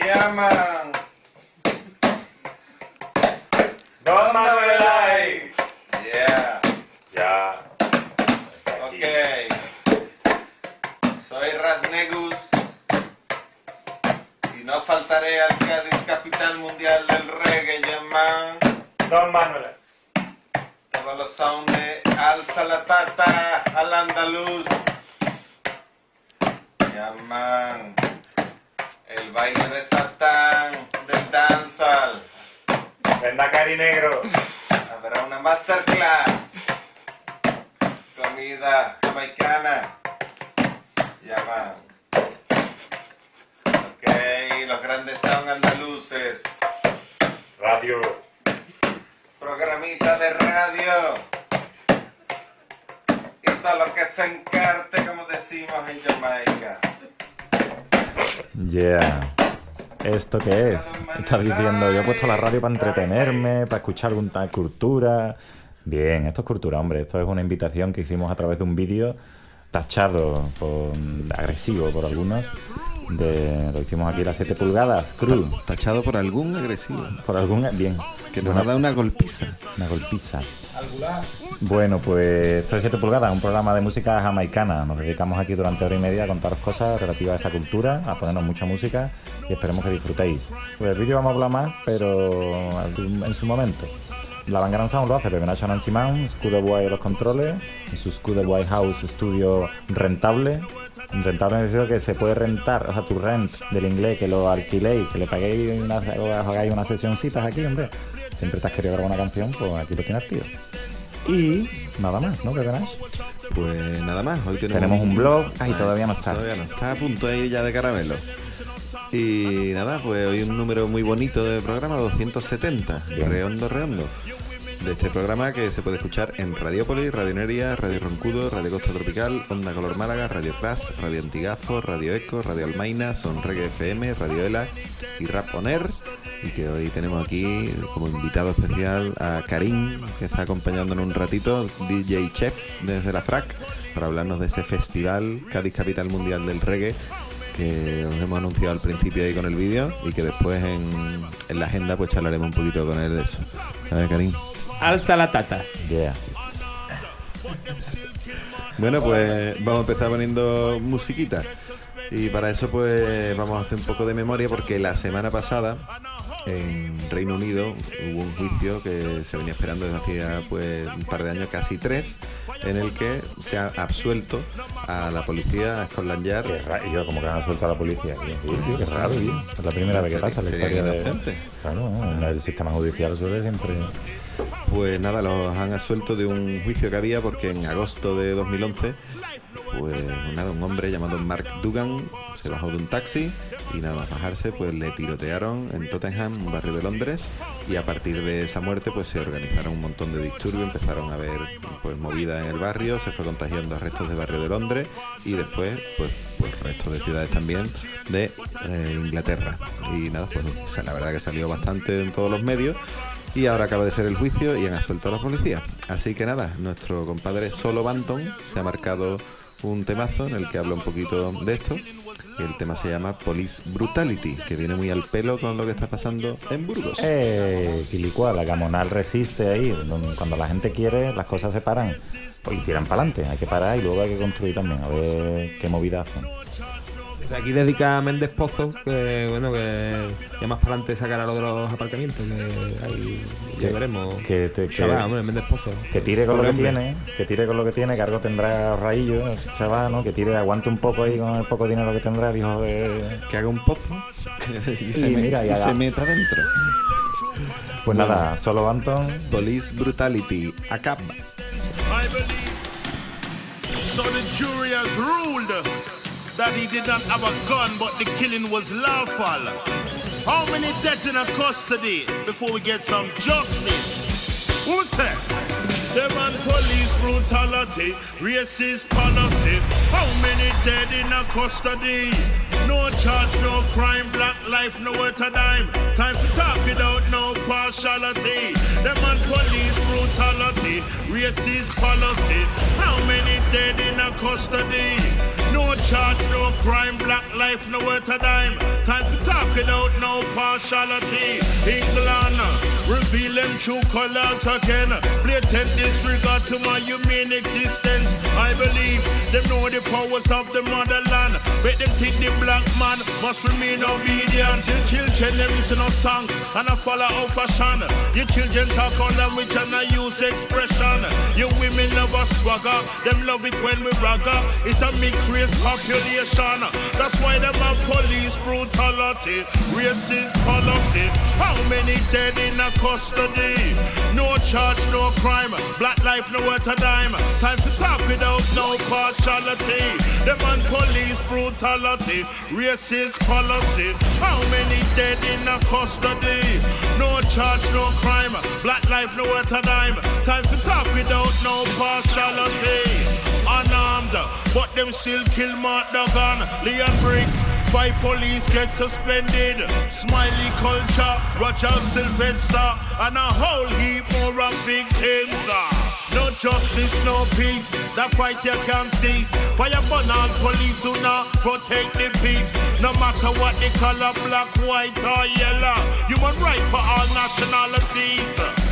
Yeah, man. Don Manuel. Yeah. Ya. Ok. Soy Rasnegus. Y no faltaré al Cádiz, capital mundial del reggae, yeah, man. Don Manuel. Todos los sound de Alza la Tata al andaluz. Yeah, man. El baile de Satán del dancehall. Venda cari negro. Habrá una masterclass. Comida jamaicana. Yeah, man. Ok, los grandes sound andaluces. Radio. Programita de radio. Y todo lo que se encarte, como decimos en Jamaica. Yeah. ¿Esto qué es? Estás diciendo, yo he puesto la radio para entretenerme, para escuchar alguna cultura. Bien, esto es cultura, hombre. Esto es una invitación que hicimos a través de un vídeo tachado, agresivo por algunos. Lo hicimos aquí las 7 pulgadas, crew. Tachado por algún agresivo. Por algún... Bien. Que nos ha dado una golpiza. Una golpiza. Bueno, pues esto es 7 pulgadas, un programa de música jamaicana. Nos dedicamos aquí durante hora y media a contaros cosas relativas a esta cultura, a ponernos mucha música y esperemos que disfrutéis. Pues el vídeo vamos a hablar más, pero en su momento. La Bangarang Sound lo hace Pepe Nacho Nancy Man, Schoolboy a los controles, en su Schoolboy House estudio rentable. Rentable en el sentido que se puede rentar, o sea, tu rent del inglés, que lo alquiléis, que le paguéis hagáis unas sesioncitas aquí, hombre. Siempre te has querido grabar una canción, pues aquí lo tienes, tío. Y nada más, ¿no, Pepe Nacho? Pues nada más, hoy tenemos un blog. Ay, todavía no está. Todavía no, está a punto ahí ya de caramelo. Y nada, pues hoy un número muy bonito de programa, 270, Bien. redondo. De este programa que se puede escuchar en Radiópolis, Radio Neria, Radio Roncudo, Radio Costa Tropical, Onda Color Málaga, Radio Crash, Radio Antigafo, Radio Eco, Radio Almaina, Son Reggae FM, Radio Ela y Rap On Air. Y que hoy tenemos aquí como invitado especial a Karim, que está acompañándonos un ratito, DJ Chef desde la FRAC, para hablarnos de ese festival Cádiz Capital Mundial del Reggae, que os hemos anunciado al principio ahí con el vídeo y que después en la agenda pues charlaremos un poquito con él de eso. A ver, Karim. Alza la tata. Yeah. Bueno, pues vamos a empezar poniendo musiquita. Y para eso pues vamos a hacer un poco de memoria, porque la semana pasada en Reino Unido hubo un juicio que se venía esperando desde hacía pues un par de años, casi 3, en el que se ha absuelto a la policía, a Scotland Yard. Y yo, como que han absuelto a la policía. Qué raro, tío. Es la primera vez que pasa en la historia de... Claro, en el sistema judicial suele siempre... Pues nada, los han absuelto de un juicio que había porque en agosto de 2011, pues nada, un hombre llamado Mark Dugan se bajó de un taxi y nada más bajarse, pues le tirotearon en Tottenham, un barrio de Londres, y a partir de esa muerte pues se organizaron un montón de disturbios, empezaron a haber pues movidas en el barrio, se fue contagiando a restos de barrio de Londres y después pues restos de ciudades también de Inglaterra. Y nada, pues la verdad que salió bastante en todos los medios. Y ahora acaba de ser el juicio y han absuelto a la policía. Así que nada, nuestro compadre Solo Banton se ha marcado un temazo en el que habla un poquito de esto. Y el tema se llama Police Brutality, que viene muy al pelo con lo que está pasando en Burgos. Quilicua, la Gamonal resiste ahí. Cuando la gente quiere, las cosas se paran y tiran para adelante. Hay que parar y luego hay que construir también, a ver qué movida hacen. Aquí dedica a Méndez Pozo, que bueno, que ya más para adelante sacará lo de los aparcamientos, que ahí ya veremos. Chaval, hombre, Méndez Pozo. Que tire con lo que tiene, que algo tendrá raillo, chaval, ¿no? Que tire, aguante un poco ahí con el poco dinero que tendrá el hijo de... Que haga un pozo y se meta dentro. Pues bueno, nada, Solo Banton. Police Brutality, ACAB. So the jury has ruled that he did not have a gun, but the killing was lawful. How many dead in a custody before we get some justice? Who said? Them and police brutality, racist policy. How many dead in a custody? No charge, no crime, black life, nowhere to dime. Time to talk without no partiality. Them and police brutality, racist policy. How many dead in a custody. No charge, no crime, black life, no worth a dime. Time to talk without no partiality. England, reveal them true colors again. Blatant disregard to my human existence. I believe them know the powers of the motherland. But them think the black man must remain obedient. Your children, them listen to song and I follow out fashion. Your children talk on language and I use expression. Your women love a swagger, them love it when we ragga. It's a mixed race population. That's why them have police brutality, racist policy. How many dead in a custody? No charge, no crime, black life no worth a dime. Time to talk without no partiality. Them on police brutality, racist policy. How many dead in a custody? No charge, no crime, black life no worth a dime. Time to talk without no partiality. Unarmed, but them still kill Mark Duggan, Leon Briggs. 5 police get suspended. Smiley Culture, Roger Sylvester, and a whole heap more of victims. No justice, no peace. That fight you can't cease. Fire burn all police who now protect the peeps. No matter what the color, black, white or yellow. Human right for all nationalities.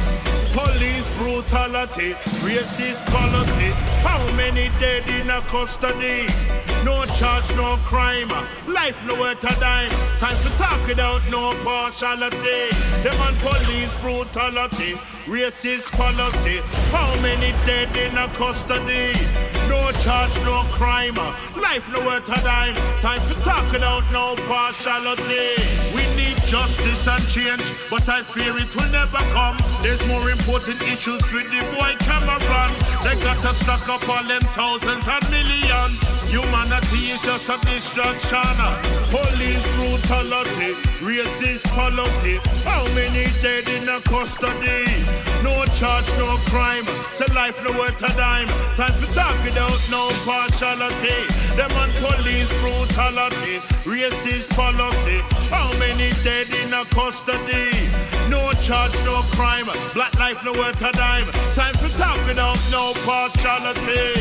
Police brutality, racist policy. How many dead in a custody? No charge, no crime. Life no worth a dime. Time to talk without no partiality. Them on police brutality, racist policy. How many dead in a custody? No charge, no crime. Life no worth a dime. Time to talk without no partiality. We need justice and change, but I fear it will never come. There's more important issues with the boy Cameron. They got to stock up all them thousands and millions. Humanity is just a distraction. Police brutality, racist policy. How many dead in a custody? No charge, no crime. Say life no worth a dime. Time to talk without no partiality. Them on police brutality, racist policy. How many dead in a custody? No charge, no crime. Black life no worth a dime. Time to talk without no partiality.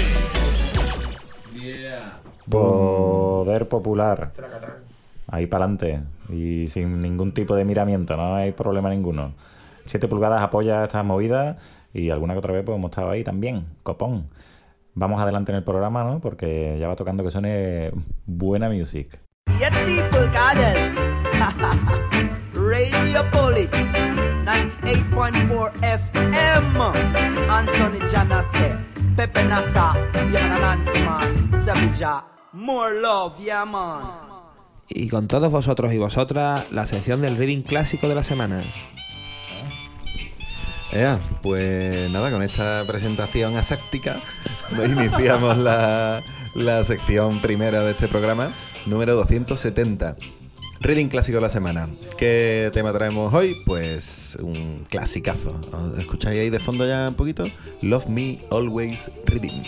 Yeah. Poder popular. Ahí para adelante. Y sin ningún tipo de miramiento, no hay problema ninguno. 7 pulgadas apoya estas movidas y alguna que otra vez pues hemos estado ahí también. Copón. Vamos adelante en el programa, ¿no? Porque ya va tocando que suene buena music. 7 pulgadas. Radio Police 98.4 FM. Anthony Janase, Pepe Nasa, Yana Nancy Man, Sevilla. More love, yeah man. Y con todos vosotros y vosotras, la sección del reading clásico de la semana. Pues nada, con esta presentación asáctica iniciamos la sección primera de este programa, número 270. Reading clásico de la semana. ¿Qué tema traemos hoy? Pues un clasicazo. ¿Escucháis ahí de fondo ya un poquito? Love Me Always Reading.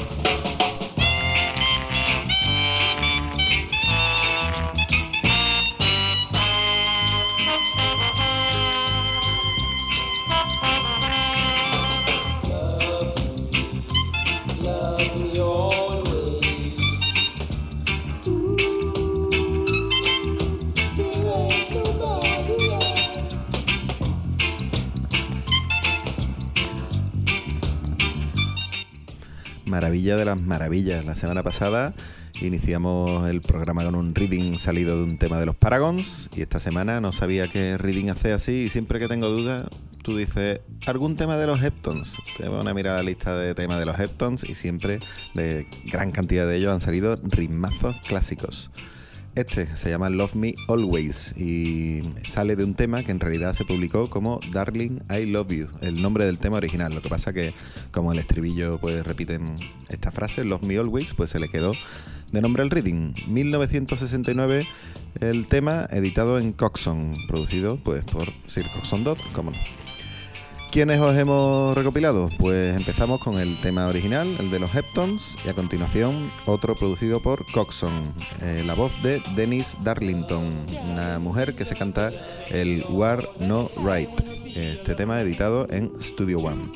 Maravilla de las maravillas. La semana pasada iniciamos el programa con un reading salido de un tema de los Paragons y esta semana no sabía qué reading hacer así y siempre que tengo dudas tú dices algún tema de los Heptones. Te van a mirar la lista de temas de los Heptones y siempre de gran cantidad de ellos han salido ritmazos clásicos. Este se llama Love Me Always y sale de un tema que en realidad se publicó como Darling I Love You, el nombre del tema original. Lo que pasa que como el estribillo pues repiten esta frase, Love Me Always, pues se le quedó de nombre al reading. 1969 el tema, editado en Coxsone, producido pues por Sir Coxsone Dodd, cómo no. ¿Quiénes os hemos recopilado? Pues empezamos con el tema original, el de los Heptones, y a continuación otro producido por Coxsone, la voz de Dennis Darlington, una mujer que se canta el War No Right, este tema editado en Studio One.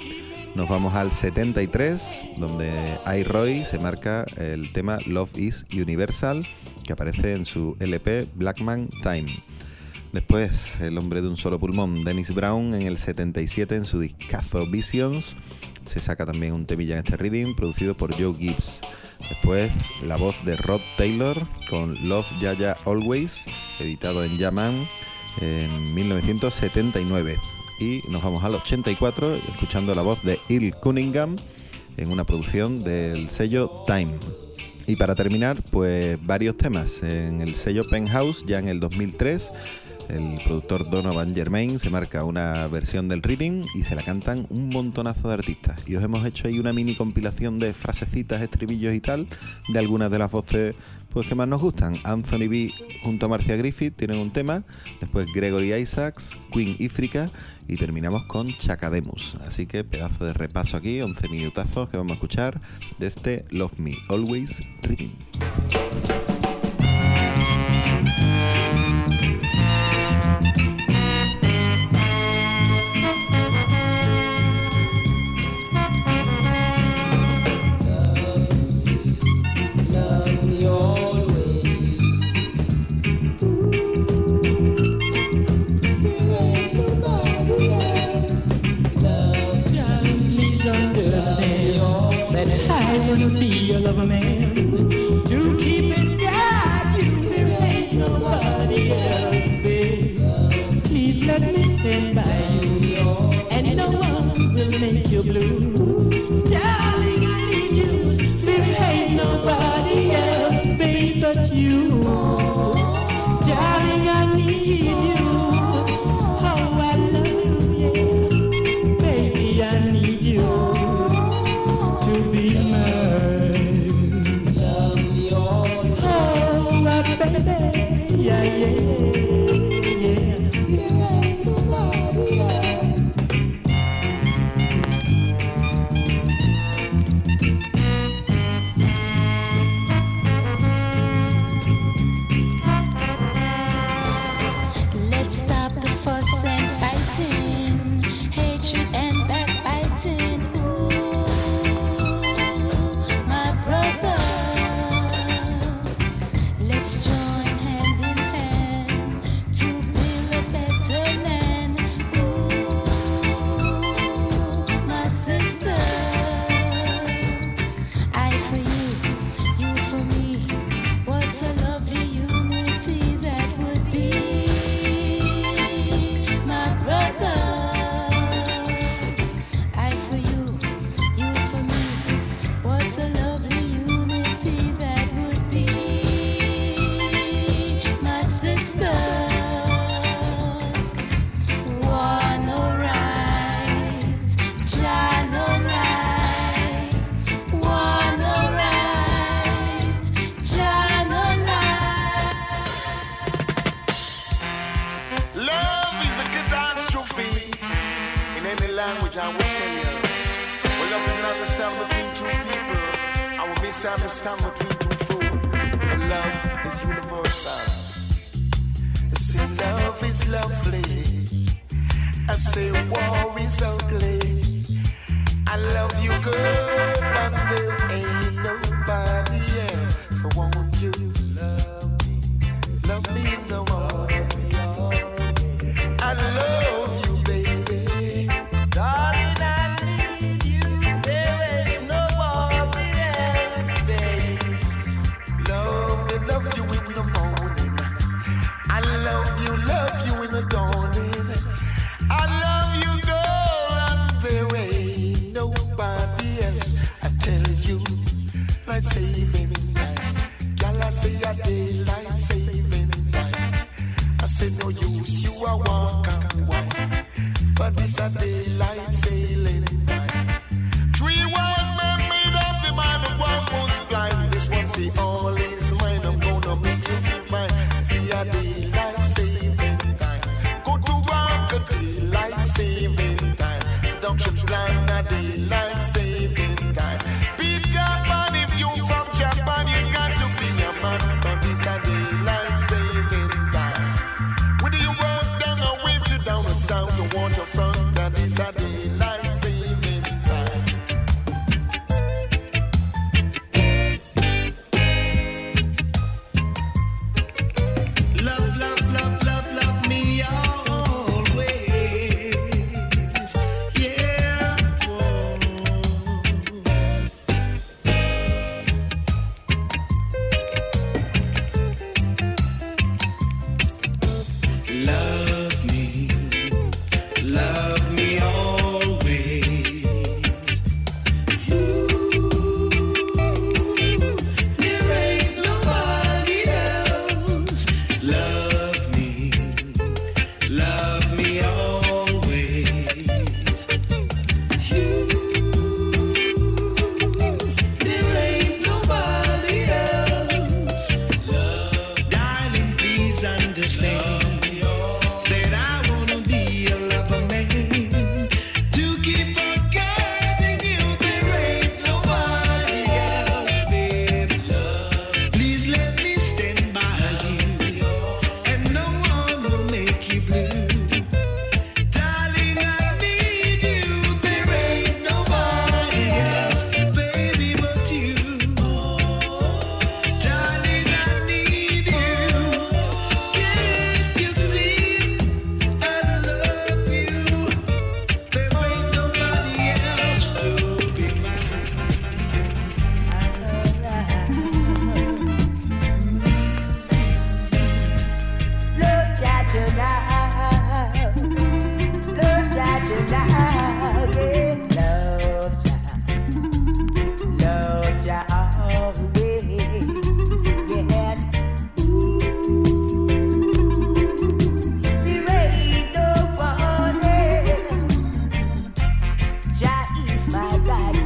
nos vamos al 73, donde iRoy se marca el tema Love is Universal, que aparece en su LP Blackman Time. Después, el hombre de un solo pulmón, Dennis Brown, en el 77, en su discazo Visions, se saca también un temilla en este reading, producido por Joe Gibbs. Después, la voz de Rod Taylor, con Love Yaya Always, editado en Yaman en 1979. Y nos vamos al 84, escuchando la voz de Earl Cunningham, en una producción del sello Time. Y para terminar, pues varios temas. En el sello Penthouse, ya en el 2003, el productor Donovan Germain se marca una versión del reading y se la cantan un montonazo de artistas. Y os hemos hecho ahí una mini compilación de frasecitas, estribillos y tal, de algunas de las voces pues que más nos gustan. Anthony B junto a Marcia Griffith tienen un tema, después Gregory Isaacs, Queen Ifrica y terminamos con Chakademus. Así que pedazo de repaso aquí, 11 minutazos que vamos a escuchar de este Love Me Always reading. Be a lover man to keep it down. You there ain't nobody else, babe. Please let me stand by you, and no one will make you blue. Darling, I need you. There ain't nobody else, babe, but you. Darling, I need you. Oh, I love you, yeah. Baby, I need you to be mine. Yeah, yeah, yeah. Let's stop the fuss and fighting, hatred and backbiting. Ooh, my brother, let's join. Understand between two fools, for love is universal. I say love is lovely, I say war is ugly. I love you good, and there ain't nobody else. So won't you love me in the morning? I love you, baby, darling. I need you. There ain't nobody else. Love you in the morning. I love you in the dawning. I love you, girl, and there ain't nobody else. I tell you, like saving time. Girl, I say a daylight saving time.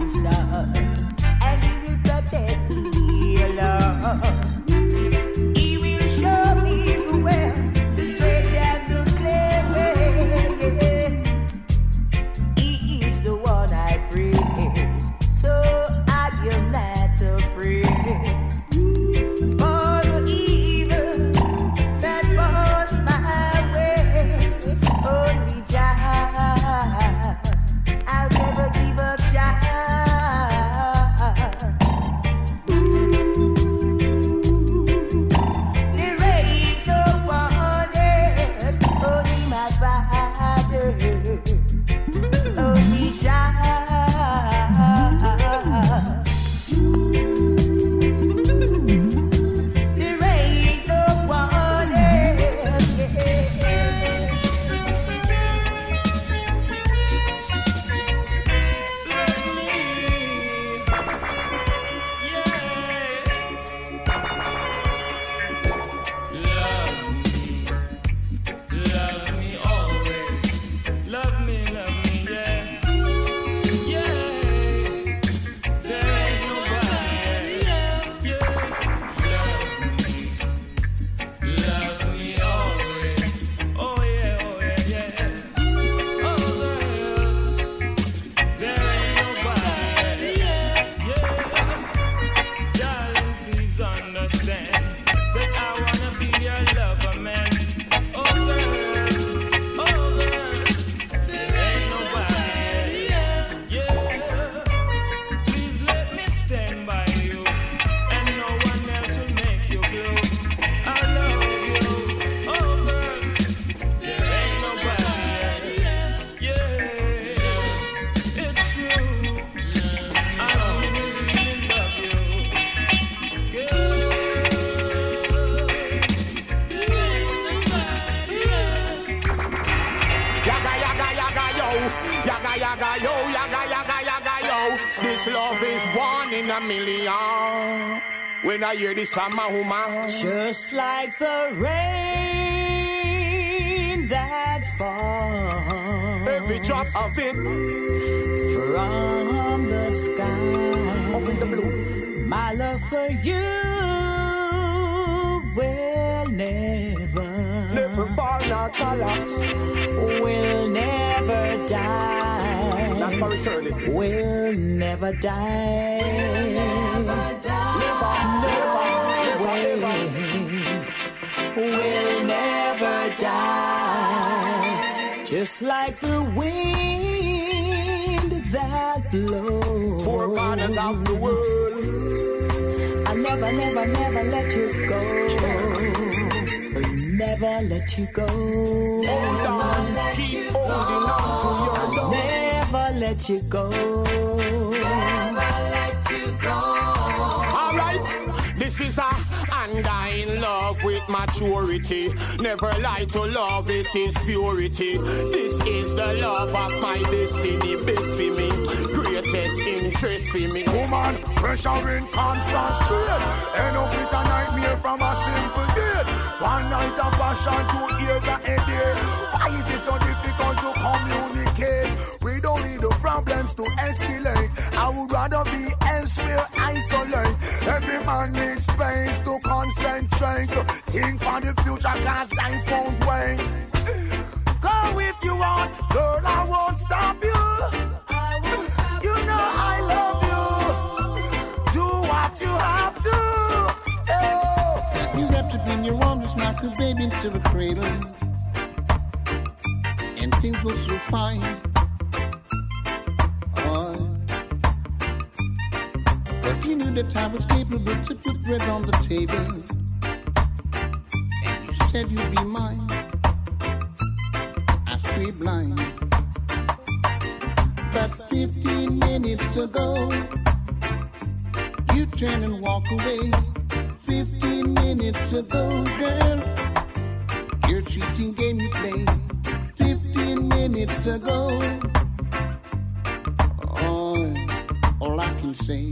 needs love, and He will protect me, Lord. He will show me the way, the straight and the clear way. He is the one I praise, so I am not afraid. For the evil that was my way, only Jah, I'll never give up Jah. There ain't no one else, only my Father, only Jah. There ain't no one else, Love me always. Love me, yeah. Yeah. There ain't nobody. Yeah. Love me always. Oh yeah. Oh girl. There ain't nobody. Yeah. Darling, please understand that I wanna be your lover, man. Oh girl, there ain't nobody. Yeah, please let me stand by you, and no one else will make you blue. I love you. Oh girl, there ain't nobody. Yeah, it's true. I really love you, girl. Yaga yo. This love is born in a million. When I hear this from my woman, Just like the rain that falls every drop of it from the sky, up in the blue. my love for you will Never fall nor collapse. will never die, Not for eternity. will never die, will never die. Just like the wind that blows Four corners of the world. I'll never let you go. Never let you go. Hold on, keep holding on to your love. Never let you go. Never let you go. Alright, this is a undying love with maturity. Never lie to love, it is purity. This is the love of my destiny. Best for me, greatest interest for me. Woman, pressure in constant strain. End up with a nightmare from a simple date. One night of passion, 2 years of headache. Why is it so difficult to communicate? We don't need the problems to escalate. I would rather be elsewhere, isolate. Every man needs space to concentrate. Think for the future, cause life won't wait. Go if you want, girl, I won't stop you. You know I love you. Do what you have to. You wrapped up in your arms, just knocked the baby into the cradle, and things were so fine. But you knew that I was capable to put bread on the table, and you said you'd be mine. I stayed blind. But 15 minutes ago, you turned and walked away. 15 minutes ago, girl, your cheating game you played. 15 minutes ago, all I can say,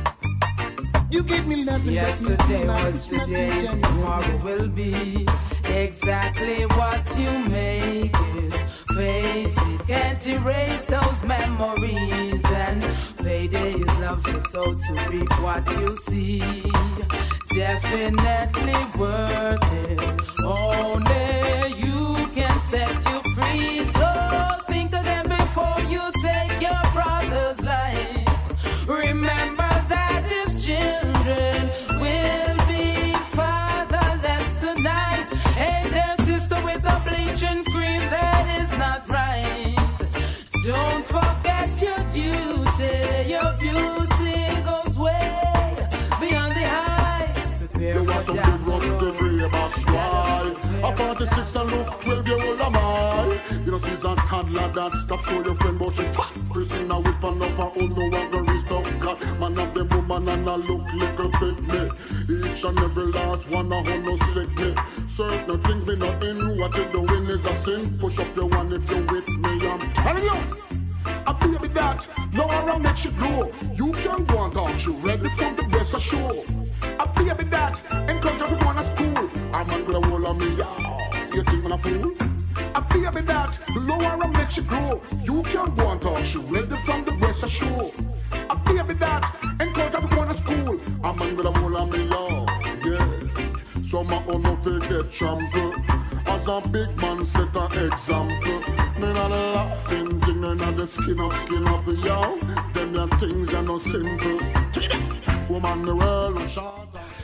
you gave me nothing. Yesterday was today, tomorrow will be. exactly what you make it. Face it, can't erase those memories. And payday is love, so to reap what you see. Definitely worth it. Only you can set you free. So think again before you take your brother's life. Remember that his children will be fatherless tonight. Hey there, sister, with a bleaching cream, that is not right. Don't forget your duty. Your beauty goes way beyond the high. Prepare want some big rush to brave up. Why? I'm 46 and look 12 year old am I. You know, she's a toddler that stop show your friend but she fat. Christina whip and up her own, no one go reach the cat. Man of them woman and I look little bit me. Each and every last one I hold no sick me. Certain things me not in, what you doing is a sin. Push up your one if you with me, I'm telling you. A baby that, Laura makes you grow. You can go and talk, you ready from the best of show. A baby that, encourage everyone at school. A man with a wall on me, yeah. You think I'm a fool? A baby that, Laura makes you grow. You can go and talk, you ready from the best of show. A baby that, encourage everyone at school. A man with a wall on me, yeah. So my own no they get trampled. As a big man set an example. Me not a laughing thing, me not the skin up, yo. Them your things are no simple. Woman the world short.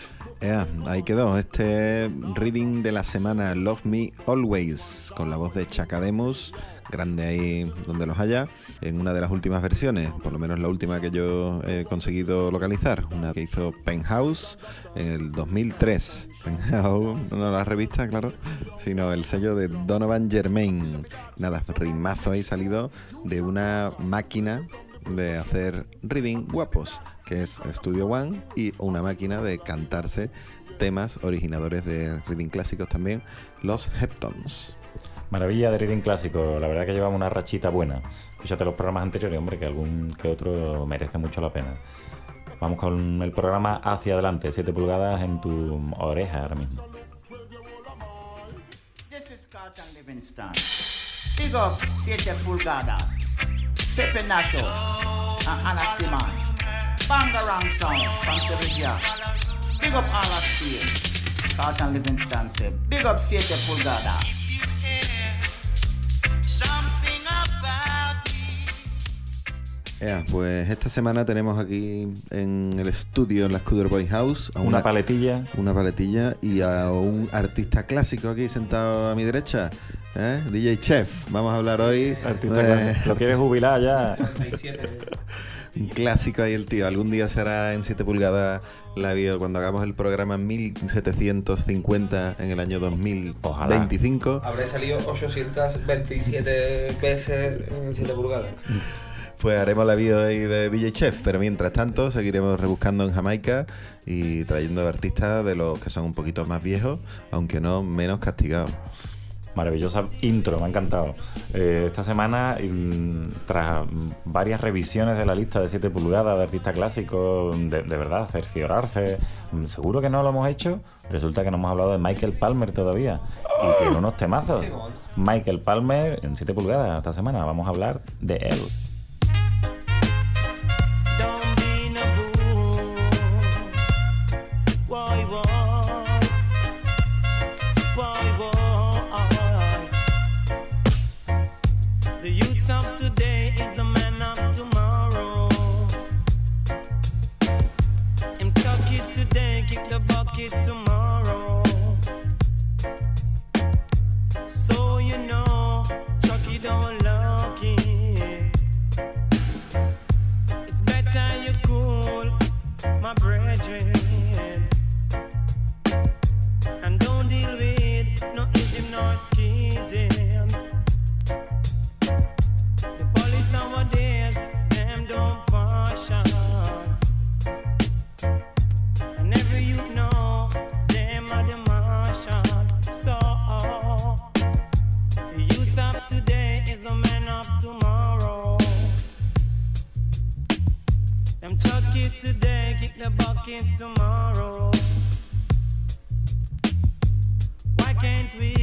Ahí quedó este reading de la semana, Love Me Always, con la voz de Chakademus, grande ahí donde los haya, en una de las últimas versiones, por lo menos la última que yo he conseguido localizar, una que hizo Penthouse en el 2003. Penthouse, no la revista, claro, sino el sello de Donovan Germain. Nada, rimazo ahí salido de una máquina de hacer reading guapos, que es Studio One, y una máquina de cantarse temas originadores de reading clásicos también, los Heptones. Maravilla de reading clásico, la verdad que llevamos una rachita buena. Escúchate los programas anteriores, hombre, que algún que otro merece mucho la pena. Vamos con el programa hacia adelante, 7 pulgadas en tu oreja ahora mismo. This is Carlton Livingston. Big up 7 pulgadas. Pepe Nacho and Anna Simon. Bangarang sound from Sevilla. Big up all of Spain. Carlton Livingston said, big up 7 pulgadas. Pues esta semana tenemos aquí en el estudio, en la Scooter Boy House, a una paletilla y a un artista clásico aquí sentado a mi derecha, DJ Chef. Vamos a hablar hoy. Lo quieres jubilar ya. Un clásico ahí el tío. Algún día será en 7 pulgadas la video cuando hagamos el programa 1750 en el año 2025. Ojalá. Habré salido 827 veces en 7 pulgadas. Pues haremos la video ahí de DJ Chef, pero mientras tanto seguiremos rebuscando en Jamaica y trayendo artistas de los que son un poquito más viejos, aunque no menos castigados. Maravillosa intro, me ha encantado. Esta semana, tras varias revisiones de la lista de 7 pulgadas de artistas clásicos, de verdad, cerciorarse, seguro que no lo hemos hecho. Resulta que no hemos hablado de Michael Palmer todavía. Y tiene unos temazos. Michael Palmer en 7 pulgadas esta semana. Vamos a hablar de él. Tomorrow, so you know, Chucky don't look it. It's better you cool, my brethren, and don't deal with no ism nor schisms. The police nowadays, them don't partial. Chuck it today, kick the bucket tomorrow. Why can't we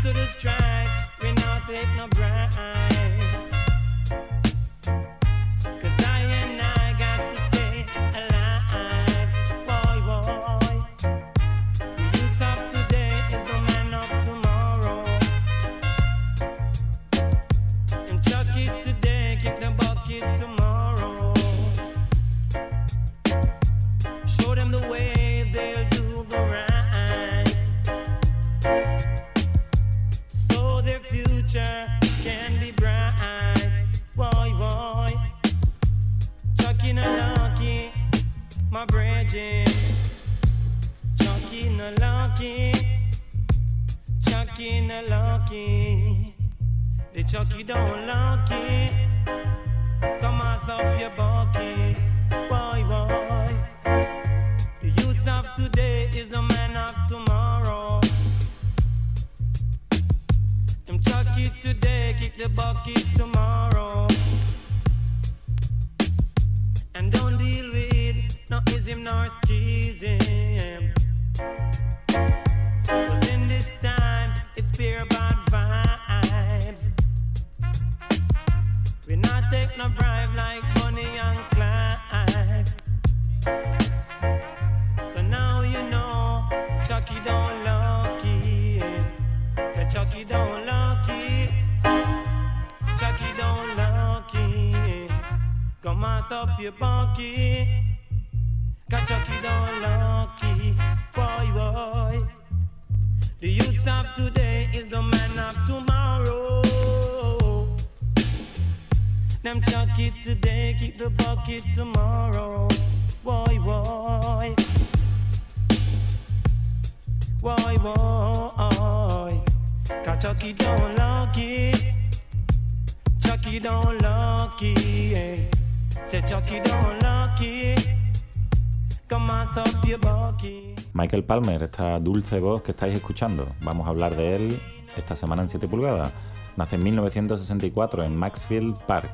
to the strife, we not take no bribe. Cause I and I got to stay alive. Boy, boy. The youths of today is the man of tomorrow. And chuck it today, kick the bucket tomorrow. Show them the way, they'll do the right. So their future can be bright. Boy, boy. Chucking a lucky, my brethren. Chucking a lucky, chucking a lucky. The chucky don't lucky. Come mass up your bucky. Boy, boy. The youths of today is the man of tomorrow. Them chuck it today, kick the bucket tomorrow. And don't deal with no ism nor schism. Cause in this time, it's pure bad vibes. We not take no bribe like Bonnie and Clyde. So now you know, Chucky don't lucky. Say Chucky don't lucky. Chucky don't lucky. Come mass up your bucket. Cause Chucky don't lucky. Boy, boy. The youths of today is the man of tomorrow. Them chuck it today, keep the bucket tomorrow. Boy, boy. Boy, boy. Cause Chucky don't lucky. Chucky don't lucky. Say Chucky don't lucky. Come mass up your bucket. Michael Palmer, esta dulce voz que estáis escuchando, vamos a hablar de él esta semana en 7 pulgadas. Nace en 1964 en Maxfield Park.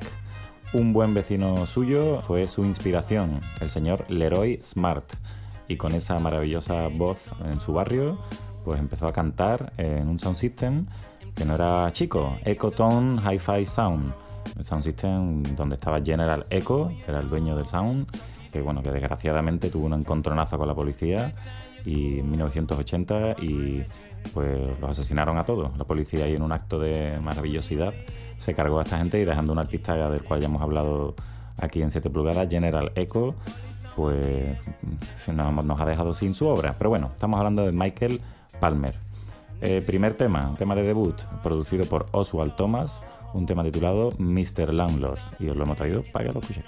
Un buen vecino suyo fue su inspiración, el señor Leroy Smart, y con esa maravillosa voz en su barrio, pues empezó a cantar en un sound system que no era chico, Ecotone Hi-Fi Sound, el sound system donde estaba General Echo, que era el dueño del sound, que bueno, que desgraciadamente tuvo un encontronazo con la policía y en 1980 y pues los asesinaron a todos. La policía, ahí en un acto de maravillosidad, se cargó a esta gente y dejando a un artista del cual ya hemos hablado aquí en 7 pulgadas, General Echo, pues nos ha dejado sin su obra. Pero bueno, estamos hablando de Michael Palmer. Primer tema de debut, producido por Oswald Thomas, un tema titulado Mr. Landlord, y os lo hemos traído para que lo escuchéis.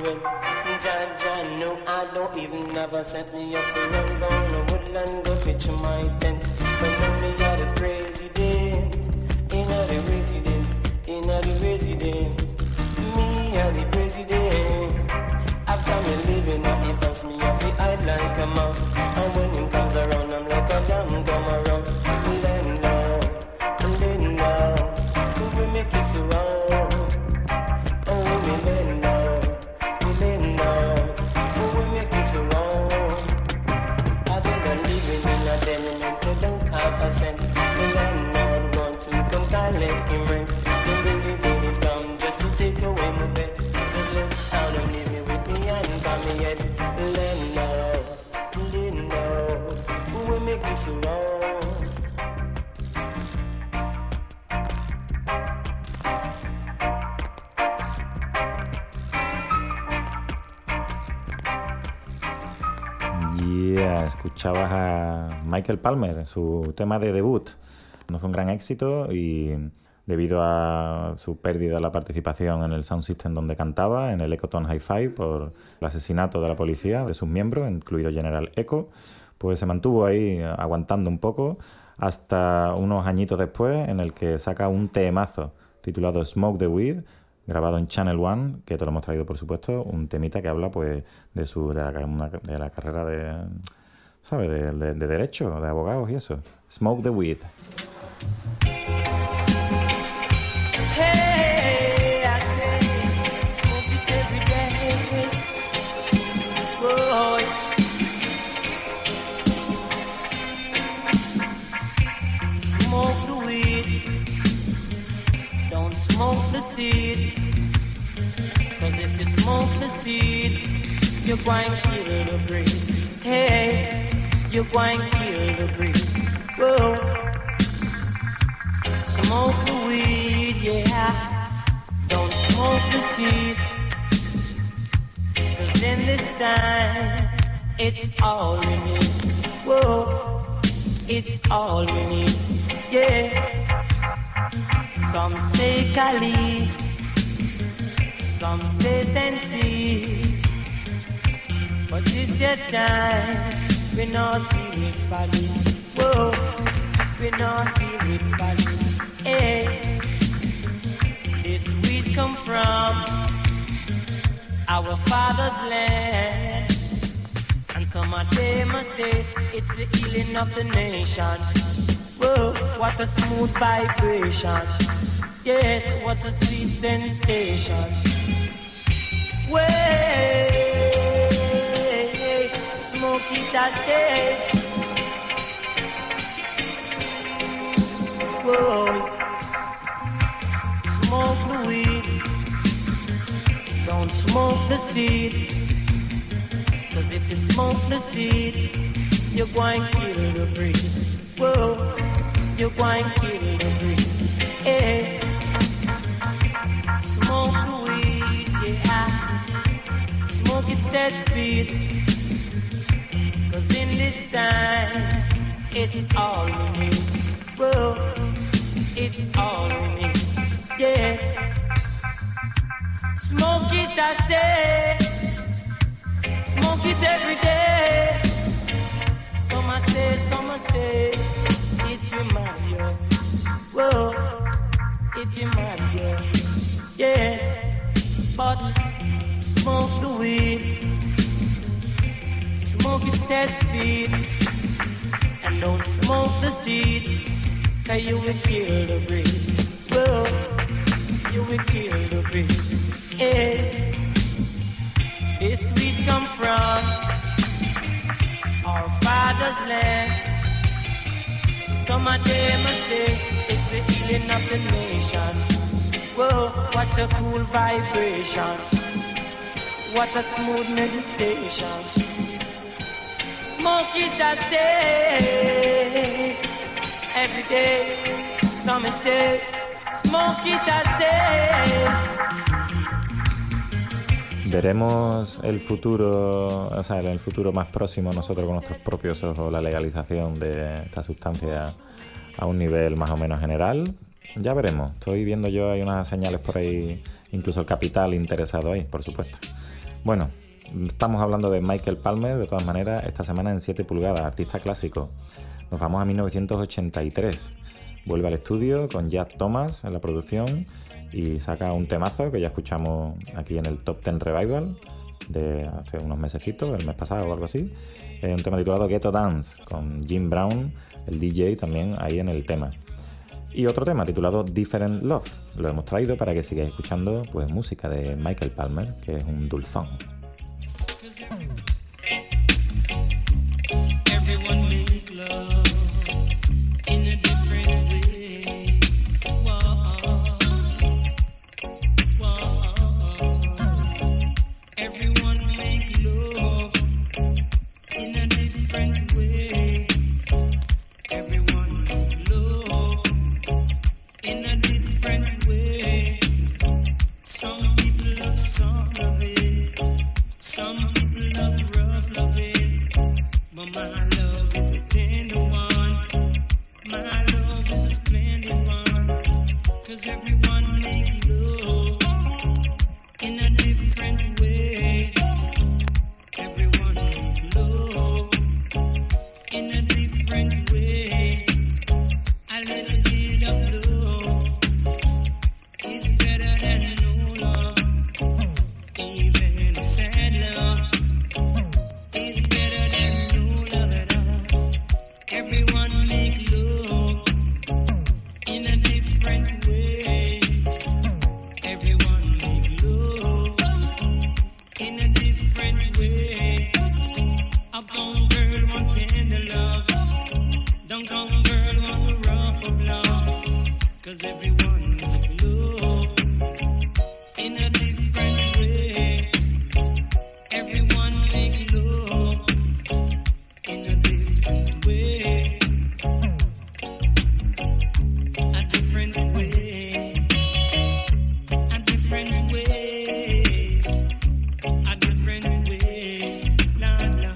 Sent me a friend down the woodland, go pitch escuchabas a Michael Palmer, su tema de debut. No fue un gran éxito y debido a su pérdida de la participación en el sound system donde cantaba, en el Ecotone Hi-Fi, por el asesinato de la policía de sus miembros, incluido General Echo, pues se mantuvo ahí aguantando un poco hasta unos añitos después, en el que saca un temazo titulado Smoke the Weed, grabado en Channel One, que te lo hemos traído, por supuesto, un temita que habla pues de la carrera de, ¿sabes? De derecho, de abogados y eso. Smoke the Weed. Hey, I say, smoke it every day. Boy. Smoke the weed. Don't smoke the seed. 'Cause if you smoke the seed, you're going to kill the breed. Hey, you're going to kill the breed. Whoa. Smoke the weed, yeah. Don't smoke the seed. 'Cause in this time, it's all we need. Whoa, it's all we need, yeah. Some say Cali, some say Sensi. But this your time, we not deal with folly. Whoa, we not deal with folly. Hey, this weed come from our father's land, and some of them must say it's the healing of the nation. Whoa, what a smooth vibration. Yes, what a sweet sensation. Way, smoke it, I say. Whoa, smoke the weed. Don't smoke the seed. 'Cause if you smoke the seed, you're going to kill the breed. Whoa, you're going to kill the breed. Hey, smoke the weed, yeah. Smoke it, set speed. 'Cause in this time, it's all we need. Whoa, it's all we need. Yes. Smoke it, I say. Smoke it every day. Some I say, it reminds you. Whoa, it reminds you. Yes, but smoke the weed. Smoke it, set speed. And don't smoke the seed, 'cause you will kill the breed. Whoa, you will kill the breed. Hey, this weed come from our father's land. Some of them must say it's the healing of the nation. Whoa, what a cool vibration. What a smooth meditation. Smoke it, I say. Every day, some say, smoke it, I say. Veremos el futuro, o sea, en el futuro más próximo nosotros con nuestros propios ojos la legalización de esta sustancia a un nivel más o menos general. Ya veremos. Estoy viendo yo, hay unas señales por ahí, incluso el capital interesado ahí, por supuesto. Bueno, estamos hablando de Michael Palmer, de todas maneras, esta semana en 7 pulgadas, artista clásico. Nos vamos a 1983. Vuelve al estudio con Jack Thomas en la producción y saca un temazo que ya escuchamos aquí en el Top 10 Revival de hace unos mesecitos, el mes pasado o algo así. Un tema titulado Ghetto Dance con Jim Brown, el DJ, también ahí en el tema. Y otro tema titulado Different Love. Lo hemos traído para que sigáis escuchando pues música de Michael Palmer, que es un dulzón. Everyone make love in a different way. Whoa, whoa. Everyone make love in a different way. Everyone make love in a different way. Some people love some of it. world want the rough of love, 'cause everyone need love in a different way. Everyone make love in a different way. A different way. A different way. A different way. La la.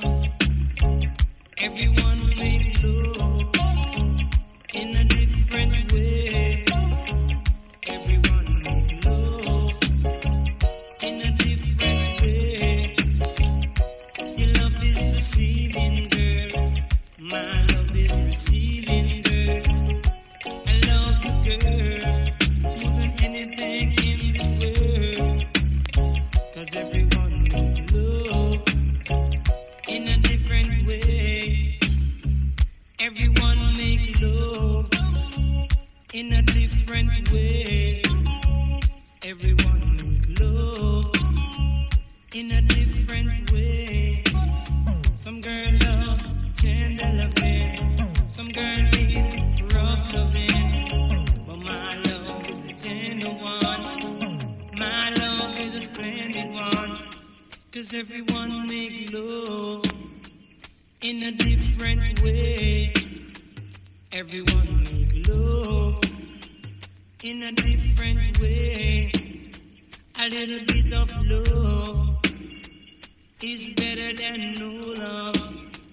Everyone make love in a different way. Everyone make love in a different way. Your love is deceiving, girl. My love is receiving, girl. I love you, girl, more than anything in this world. 'Cause everyone make love in a different way. Everyone make love in a different way. Everyone make love in a different way. Some girl love tender loving, some girl need rough loving, but my love is a tender one. My love is a splendid one. 'Cause everyone make love in a different way. Everyone make love in a different way. A little bit of love is better than no love.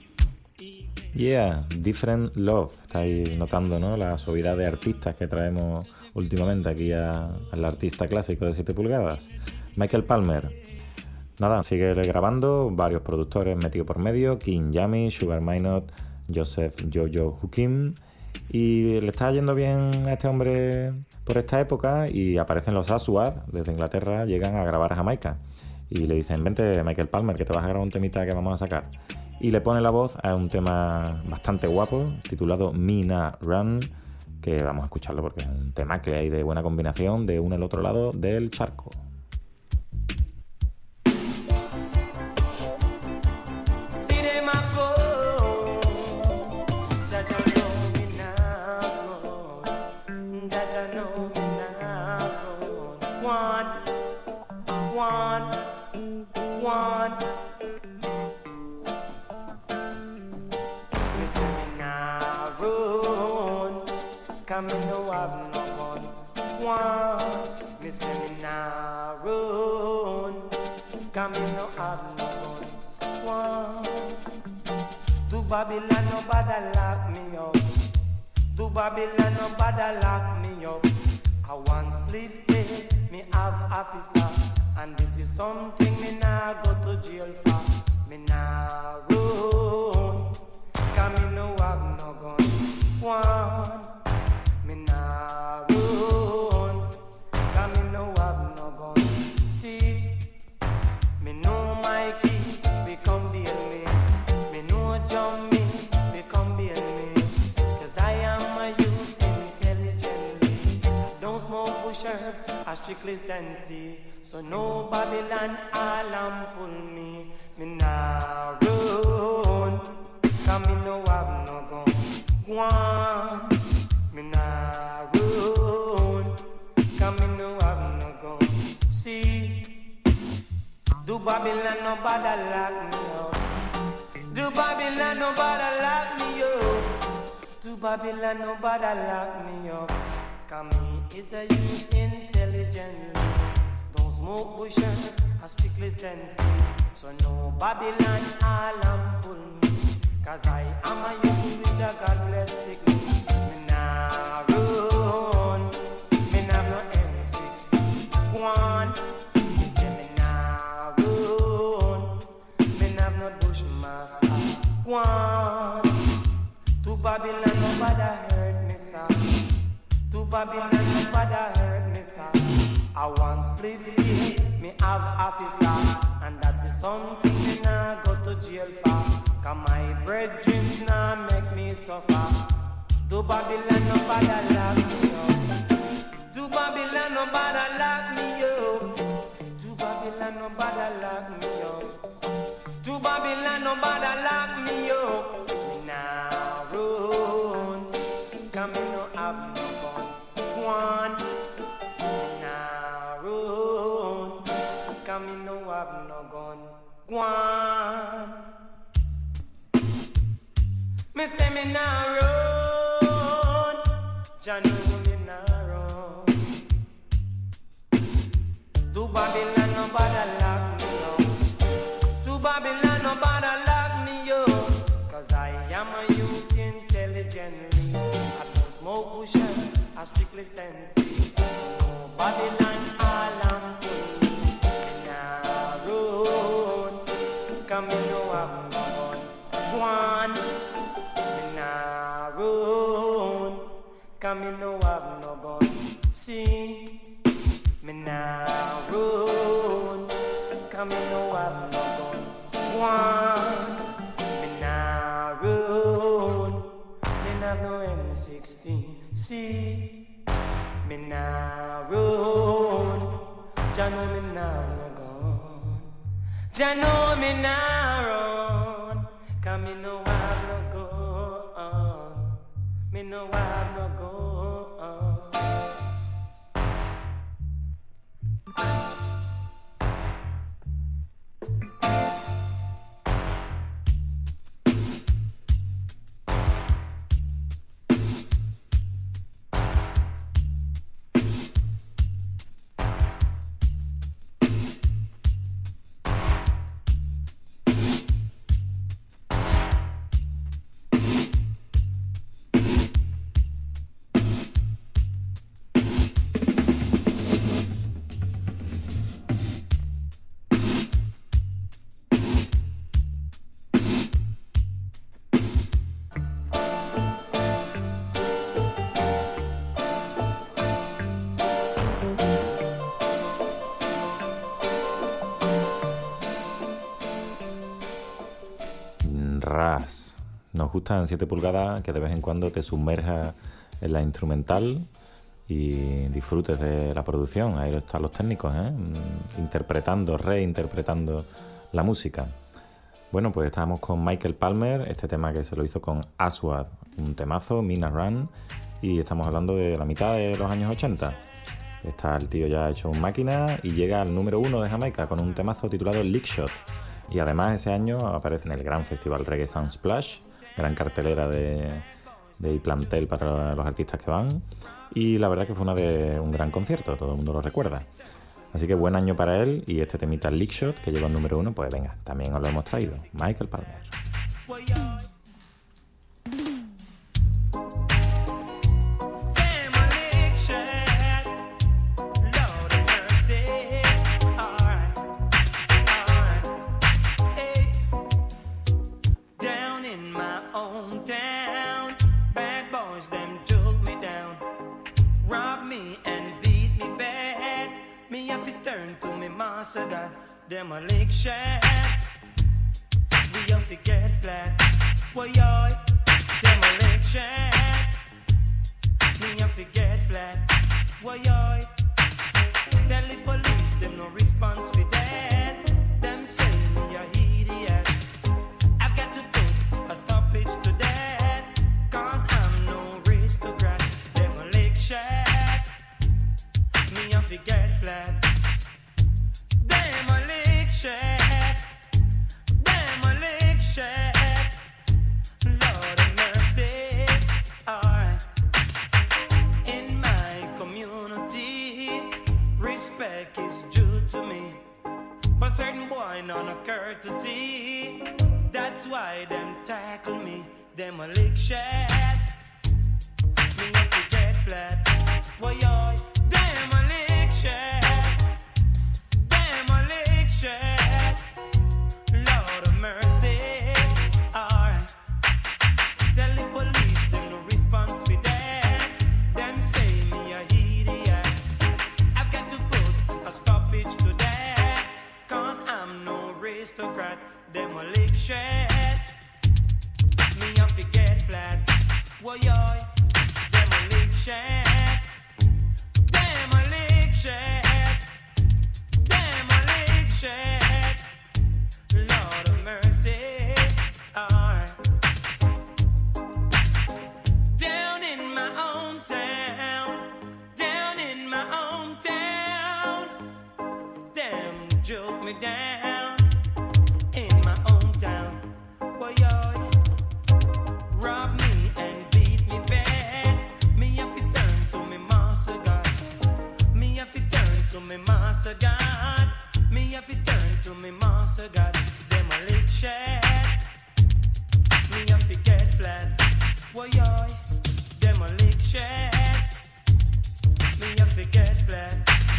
Yeah, different love. Estáis notando, ¿no?, la suavidad de artistas que traemos últimamente aquí al artista clásico de 7 pulgadas, Michael Palmer. Nada, sigue grabando, varios productores metidos por medio, King Yami, Sugar Minot, Joseph Jojo Hukim, y le está yendo bien a este hombre por esta época y aparecen los Aswad desde Inglaterra, llegan a grabar a Jamaica y le dicen: vente Michael Palmer, que te vas a grabar un temita que vamos a sacar, y le pone la voz a un tema bastante guapo titulado Mina Run, que vamos a escucharlo porque es un tema que hay de buena combinación de uno al otro lado del charco. Me no have no gun. One, me say me nah run. 'Cause me no have no gun. One, to Babylon nobody lock me up. To Babylon nobody lock me up. I want split day, me have officer, and this is something me nah go to jail for. Me nah run. 'Cause me no have no gun. One, me nah run, 'cause me no have no gun. See, me know Mikey, become bail me. Me know Johnny, become bail me. 'Cause I am a youth intelligently. I don't smoke bush herb, I strictly sensey. So no Babylon alarm pull me. Me nah run, 'cause me no have no gun. One, me nah run, 'cause me no have no gun. See, do Babylon nobody lock me up. Do Babylon nobody lock me up. Do Babylon nobody lock me up. 'Cause me is a youth intelligent. Don't smoke bush, I strictly sensey. So no Babylon alarm pull me. 'Cause I am a youth with a God bless technique. Me nah run, me nah no M61. Me say me nah run, me nah no Bushmaster. One, to Babylon nobody hurt me, sir. To Babylon nobody hurt me, sir. I want split fee, me have officer, and that is something me nah go to jail for. 'Cause my brethrens nah make me suffer. Do Babylon nobody lock me up. Do Babylon nobody lock me up. Do Babylon nobody lock me up. Do Babylon nobody lock me up. Me nah run, come me no have no gun. Go on, me nah run. Come me no have no gun. Go on. Me say me nah run. Jah know me nah run. To Babylon no bother lock me up. To Babylon no bother lock me up. 'Cause I am a youth intelligently. I don't smoke bush and I strictly sensitive. So Babylon all I'm doing. Me nah run. 'Cause me no have no gun. Go on. Me nah run. 'Cause me no have no gun. See, me nah run. 'Cause me no have no gun. Go on. Me nah run. Me nah have no M16. See, me nah run. Jah know me nah have no gun. Jah know me nah run. 'Cause me no have no gun. Me no have no gun. Ras. Nos gustan 7 pulgadas que de vez en cuando te sumerjas en la instrumental y disfrutes de la producción. Ahí están los técnicos, interpretando, reinterpretando la música. Bueno, pues estábamos con Michael Palmer, este tema que se lo hizo con Aswad, un temazo, Mina Run, y estamos hablando de la mitad de los años 80. Está el tío ya hecho un máquina y llega al número 1 de Jamaica con un temazo titulado Lick Shot. Y además ese año aparece en el gran festival Reggae Sunsplash, gran cartelera de plantel para los artistas que van. Y la verdad que fue un gran concierto, todo el mundo lo recuerda. Así que buen año para él, y este temita Lick Shot, que llegó al número 1, pues venga, también os lo hemos traído. Michael Palmer. Them a lick shot, we have to get flat. Boy, yo, them a lick shot, we have to get flat. Boy, yo, tell the police them no response for that. Them say me a idiot. I've got to put a stoppage to that, 'cause I'm no aristocrat. Them a lick shot, me have to get flat. Them a lick shot, them a lick shot. Lord of mercy, alright. In my community, respect is due to me, but certain boy none a courtesy. That's why them tackle me. Them a lick shot, me have to get flat. Boy, yo, them a lick shot. Lord of mercy, alright. Tell the police them no response for that. Them say me a idiot. I've got to put a stoppage to that, 'cause I'm no aristocrat. Them a lick shot, me have to get flat. Whoa, yo, them a lick shot, them a lick shot, them a lick shot. Lord of mercy, alright. Down in my get flat.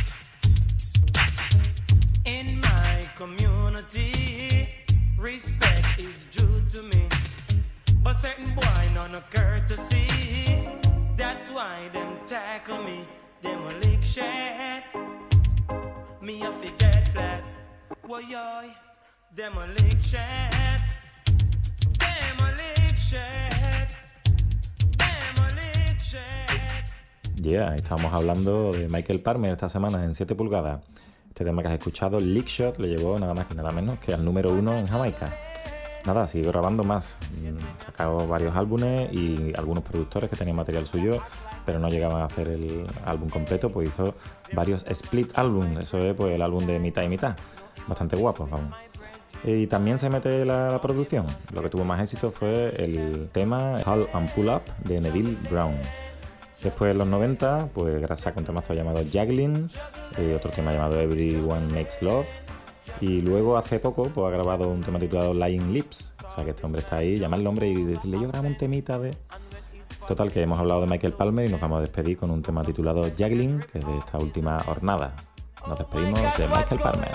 In my community, respect is due to me, but certain boy none of courtesy. That's why them tackle me, them a lick shit. Me a fi get flat, woy yoy. Them a lick shit, them a lick shit, them a lick shit. Yeah, estamos hablando de Michael Palmer esta semana en 7 pulgadas. Este tema que has escuchado, Lick Shot, le llevó nada más que nada menos que al número 1 en Jamaica. Nada, siguió grabando más. Sacó varios álbumes y algunos productores que tenían material suyo, pero no llegaban a hacer el álbum completo, pues hizo varios split álbum. Eso es pues el álbum de mitad y mitad. Bastante guapos, vamos. Y también se mete la producción. Lo que tuvo más éxito fue el tema Haul and Pull Up de Neville Brown. Después en los 90, pues saca un temazo llamado Juggling, otro tema llamado Everyone Makes Love. Y luego hace poco pues ha grabado un tema titulado Lying Lips. O sea que este hombre está ahí, llamar al hombre y decirle yo grabo un temita de... Total, que hemos hablado de Michael Palmer y nos vamos a despedir con un tema titulado Juggling, que es de esta última jornada. Nos despedimos de Michael Palmer.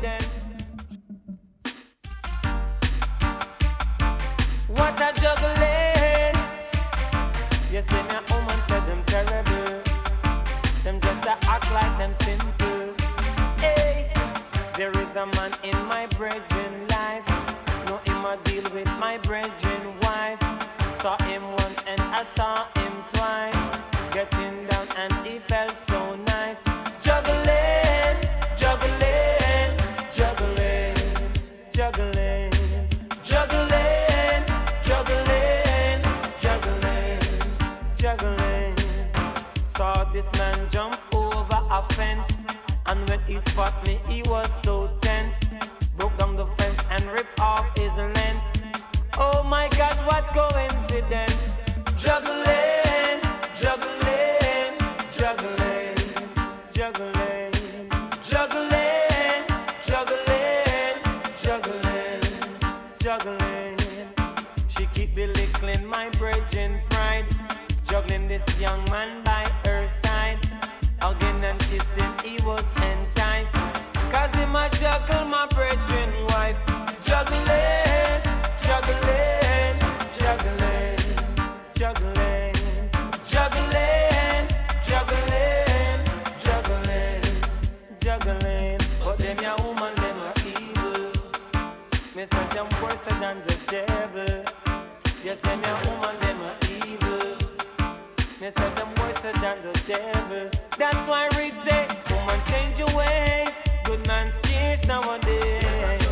What a juggling. Yes, them a woman said them terrible. Them just a act like them simple. Hey, there is a man in my brethren life. No him a deal with my brethren wife. Saw him once and I saw him twice. Getting down and he felt so nice. Juggling, juggling, juggling, juggling, juggling, juggling, juggling, juggling. Saw this man jump over a fence, and when he spot me, he was so tense. Broke down the fence and ripped off his lens. Oh my God, what coincidence! Juggling, juggling, juggling, juggling, juggling, juggling, juggling, juggling. She keep belittling my brethren pride, juggling this young man by her side. Hugging and kissing, he was enticed, 'cause he might juggle my brethren wife. Juggling, juggling, juggling, juggling, juggling, juggling, juggling, juggling. But them ya woman, them are evil. Me say them worse than the devil. Yes, them ya woman, them are evil. Me say them worse than the devil. That's why Reed say, woman, change your ways. Good man scarce nowadays.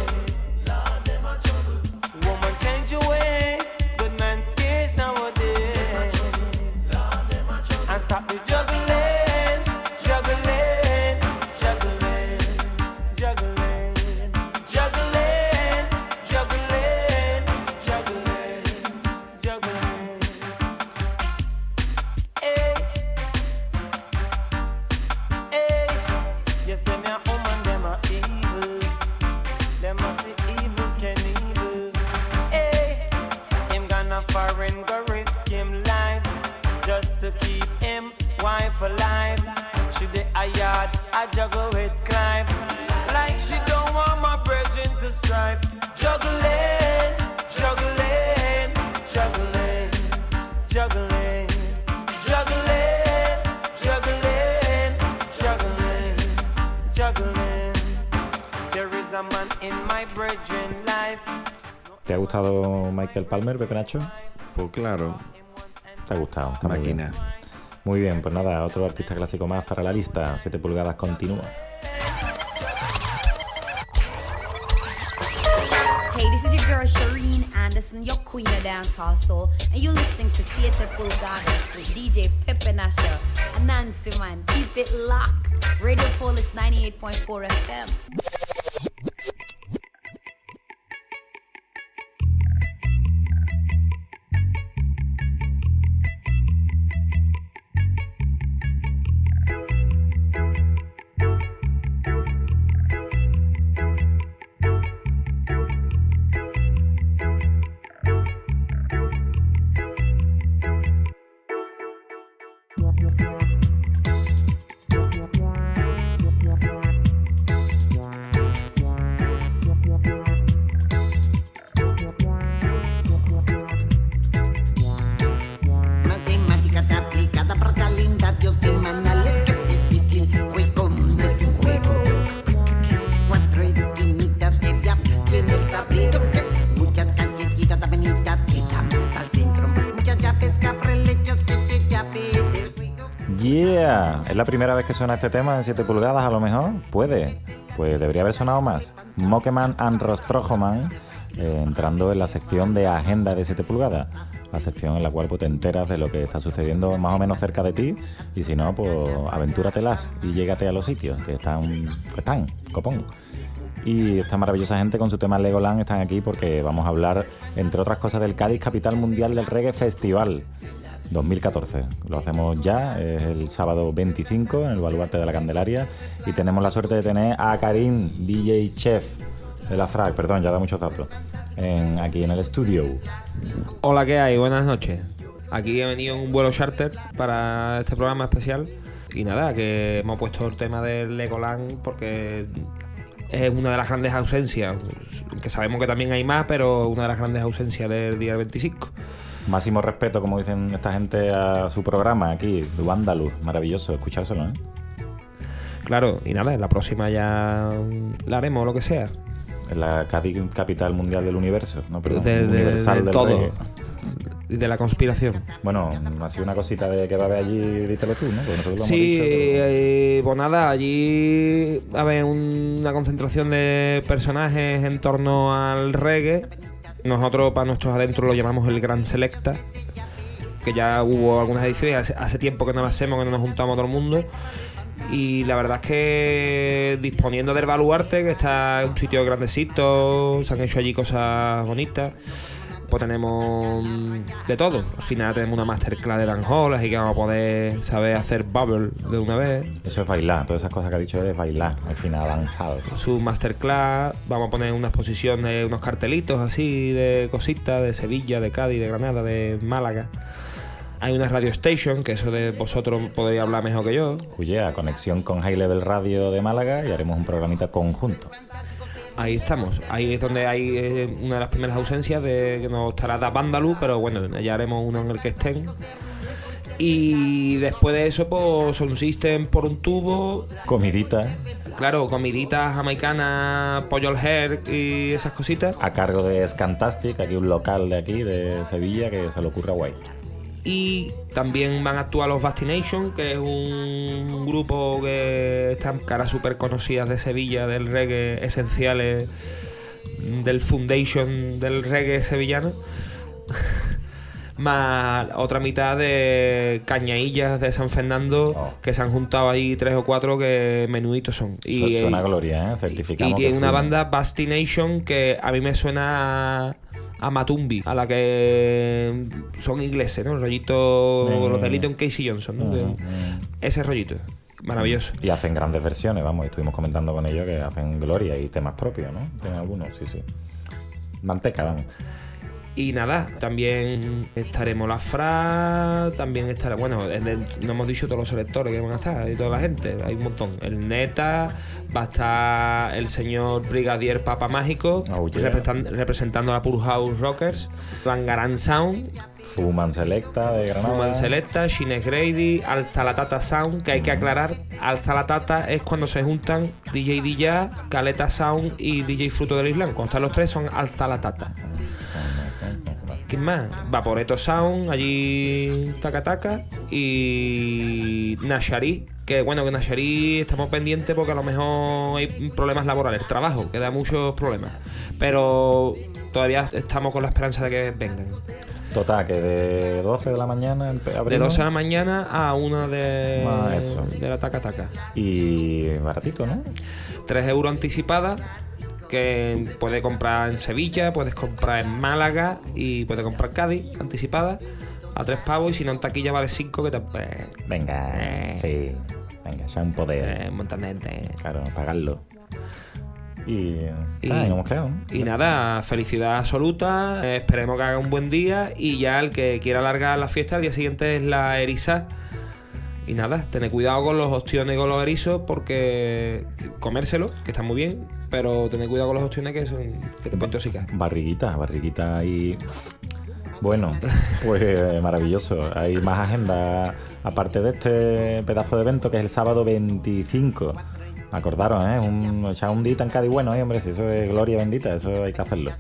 Woman, change your ways. Good man scarce nowadays. And stop the juggling, juggling, juggling, juggling, juggling, juggling, juggling, juggling. Hey, hey. Yes, them a woman, them a evil. Them a see evil can evil. Hey, him gonna foreign go risk him life just to keep him wife alive. She dey a yard, a juggle with climb, like she don't want my brethren to strive. Juggling, juggling, juggling, juggling, juggling, juggling, juggling, juggling. There is a man in my brethren life. ¿Te ha gustado Michael Palmer, Pepe Nacho? Pues claro. ¿Te ha gustado? Está Máquina. Muy bien, pues nada, otro artista clásico más para la lista. 7 pulgadas continúa. Hey, this is your girl Shireen Anderson, your queen of dancehall soul, and you're listening to 7 pulgadas with DJ Pepe Nasha and Nancy Man. Keep it locked. Radio Polis 98.4 FM. Yeah, ¿es la primera vez que suena este tema en 7 pulgadas a lo mejor? Puede, pues debería haber sonado más. Mokeman and Rostrojoman, entrando en la sección de agenda de 7 pulgadas, la sección en la cual pues, te enteras de lo que está sucediendo más o menos cerca de ti, y si no, pues aventúratelas y llégate a los sitios que están copón. Y esta maravillosa gente con su tema Legoland están aquí porque vamos a hablar, entre otras cosas, del Cádiz Capital Mundial del Reggae Festival 2014. Lo hacemos ya, es el sábado 25 en el Baluarte de la Candelaria, y tenemos la suerte de tener a Karim, DJ Chef de la FRAC, perdón, ya da muchos datos, aquí en el estudio. Hola, ¿qué hay? Buenas noches. Aquí he venido en un vuelo charter para este programa especial, y nada, que hemos puesto el tema del Legoland porque es una de las grandes ausencias, que sabemos que también hay más, pero una de las grandes ausencias del día 25. Máximo respeto, como dicen esta gente, a su programa aquí, Du Andaluz, maravilloso, escuchárselo, ¿eh? Claro, y nada, en la próxima ya la haremos, lo que sea. En la capital mundial del universo, ¿no? Pero universal del todo. Reggae. Y de la conspiración. Bueno, ha sido una cosita de que va a haber allí, dítelo tú, ¿no? Porque nosotros lo sí, hemos dicho, pero... pues nada, allí va a haber una concentración de personajes en torno al reggae. Nosotros, para nuestros adentros, lo llamamos el Gran Selecta, que ya hubo algunas ediciones, hace tiempo que no lo hacemos, que no nos juntamos todo el mundo. Y la verdad es que disponiendo del Baluarte, que está en un sitio grandecito, se han hecho allí cosas bonitas, pues tenemos de todo. Al final tenemos una masterclass de dancehall, así que vamos a poder saber hacer bubble de una vez. Eso es bailar, todas esas cosas que ha dicho él es bailar, al final avanzado. Su masterclass, vamos a poner una exposición de unos cartelitos así de cositas de Sevilla, de Cádiz, de Granada, de Málaga. Hay una radio station, que eso de vosotros podéis hablar mejor que yo. Oye, a conexión con High Level Radio de Málaga, y haremos un programita conjunto. Ahí estamos, ahí es donde hay una de las primeras ausencias de que nos estará Da Vandaluz, pero bueno, ya haremos uno en el que estén. Y después de eso, pues Sound System por un tubo. Comidita. Claro, comidita jamaicana, pollo al hair y esas cositas. A cargo de Scantastic, aquí un local de aquí, de Sevilla, que se le ocurra guay. Y también van a actuar los Vastination, que es un grupo que están caras súper conocidas de Sevilla, del reggae, esenciales del foundation del reggae sevillano. Más otra mitad de cañaillas de San Fernando, que se han juntado ahí 3 o 4 que menuditos son. Y suena gloria, ¿eh? Certificamos. Y tiene una banda, Vastination, que a mí me suena a Matumbi, a la que son ingleses, ¿no? El rollito, los de Lytton Casey Johnson, ¿no? Ese rollito, maravilloso. Y hacen grandes versiones, vamos, estuvimos comentando con ellos que hacen gloria y temas propios, ¿no? Tienen algunos, sí. Manteca, vamos. Y nada, también estaremos la FRA, también estará, bueno, no hemos dicho todos los selectores que van a estar y toda la gente, hay un montón. El Neta, va a estar el señor Brigadier Papa Mágico, representando a la Pure House Rockers, Langarán Sound, Fuman Selecta de Granada, Fuman Selecta, Shines Grady, Al Salatata Sound, que hay que aclarar, Al Salatata es cuando se juntan DJ DJ, Caleta Sound y DJ Fruto del Islam. Cuando están los tres son Al Salatata. ¿Quién más? Vaporeto Sound, allí Taca y Nashari, que bueno, que Nashari estamos pendientes porque a lo mejor hay problemas laborales, trabajo, que da muchos problemas, pero todavía estamos con la esperanza de que vengan. Total, que de 12 de la mañana abrimos. De 12 de la mañana a 1 de la Taca. Y baratito, ¿no? 3 euros anticipada, que puedes comprar en Sevilla, puedes comprar en Málaga y puedes comprar Cádiz anticipada a 3 pavos, y si no en taquilla vale 5, que te... Venga, sí, venga, ya un poder. Un montón de gente. Claro, pagarlo. Y hemos quedado, ¿no? Y nada, felicidad absoluta, esperemos que haga un buen día, y ya el que quiera alargar la fiesta, el día siguiente es la eriza. Y nada, tened cuidado con los ostiones y con los erizos, porque comérselos, que están muy bien, pero tened cuidado con los ostiones que te pueden intoxicar. Barriguita y... Bueno, pues maravilloso. Hay más agenda aparte de este pedazo de evento, que es el sábado 25. Acordaros, echar un día en Cádiz bueno, hombre, si eso es gloria bendita, eso hay que hacerlo.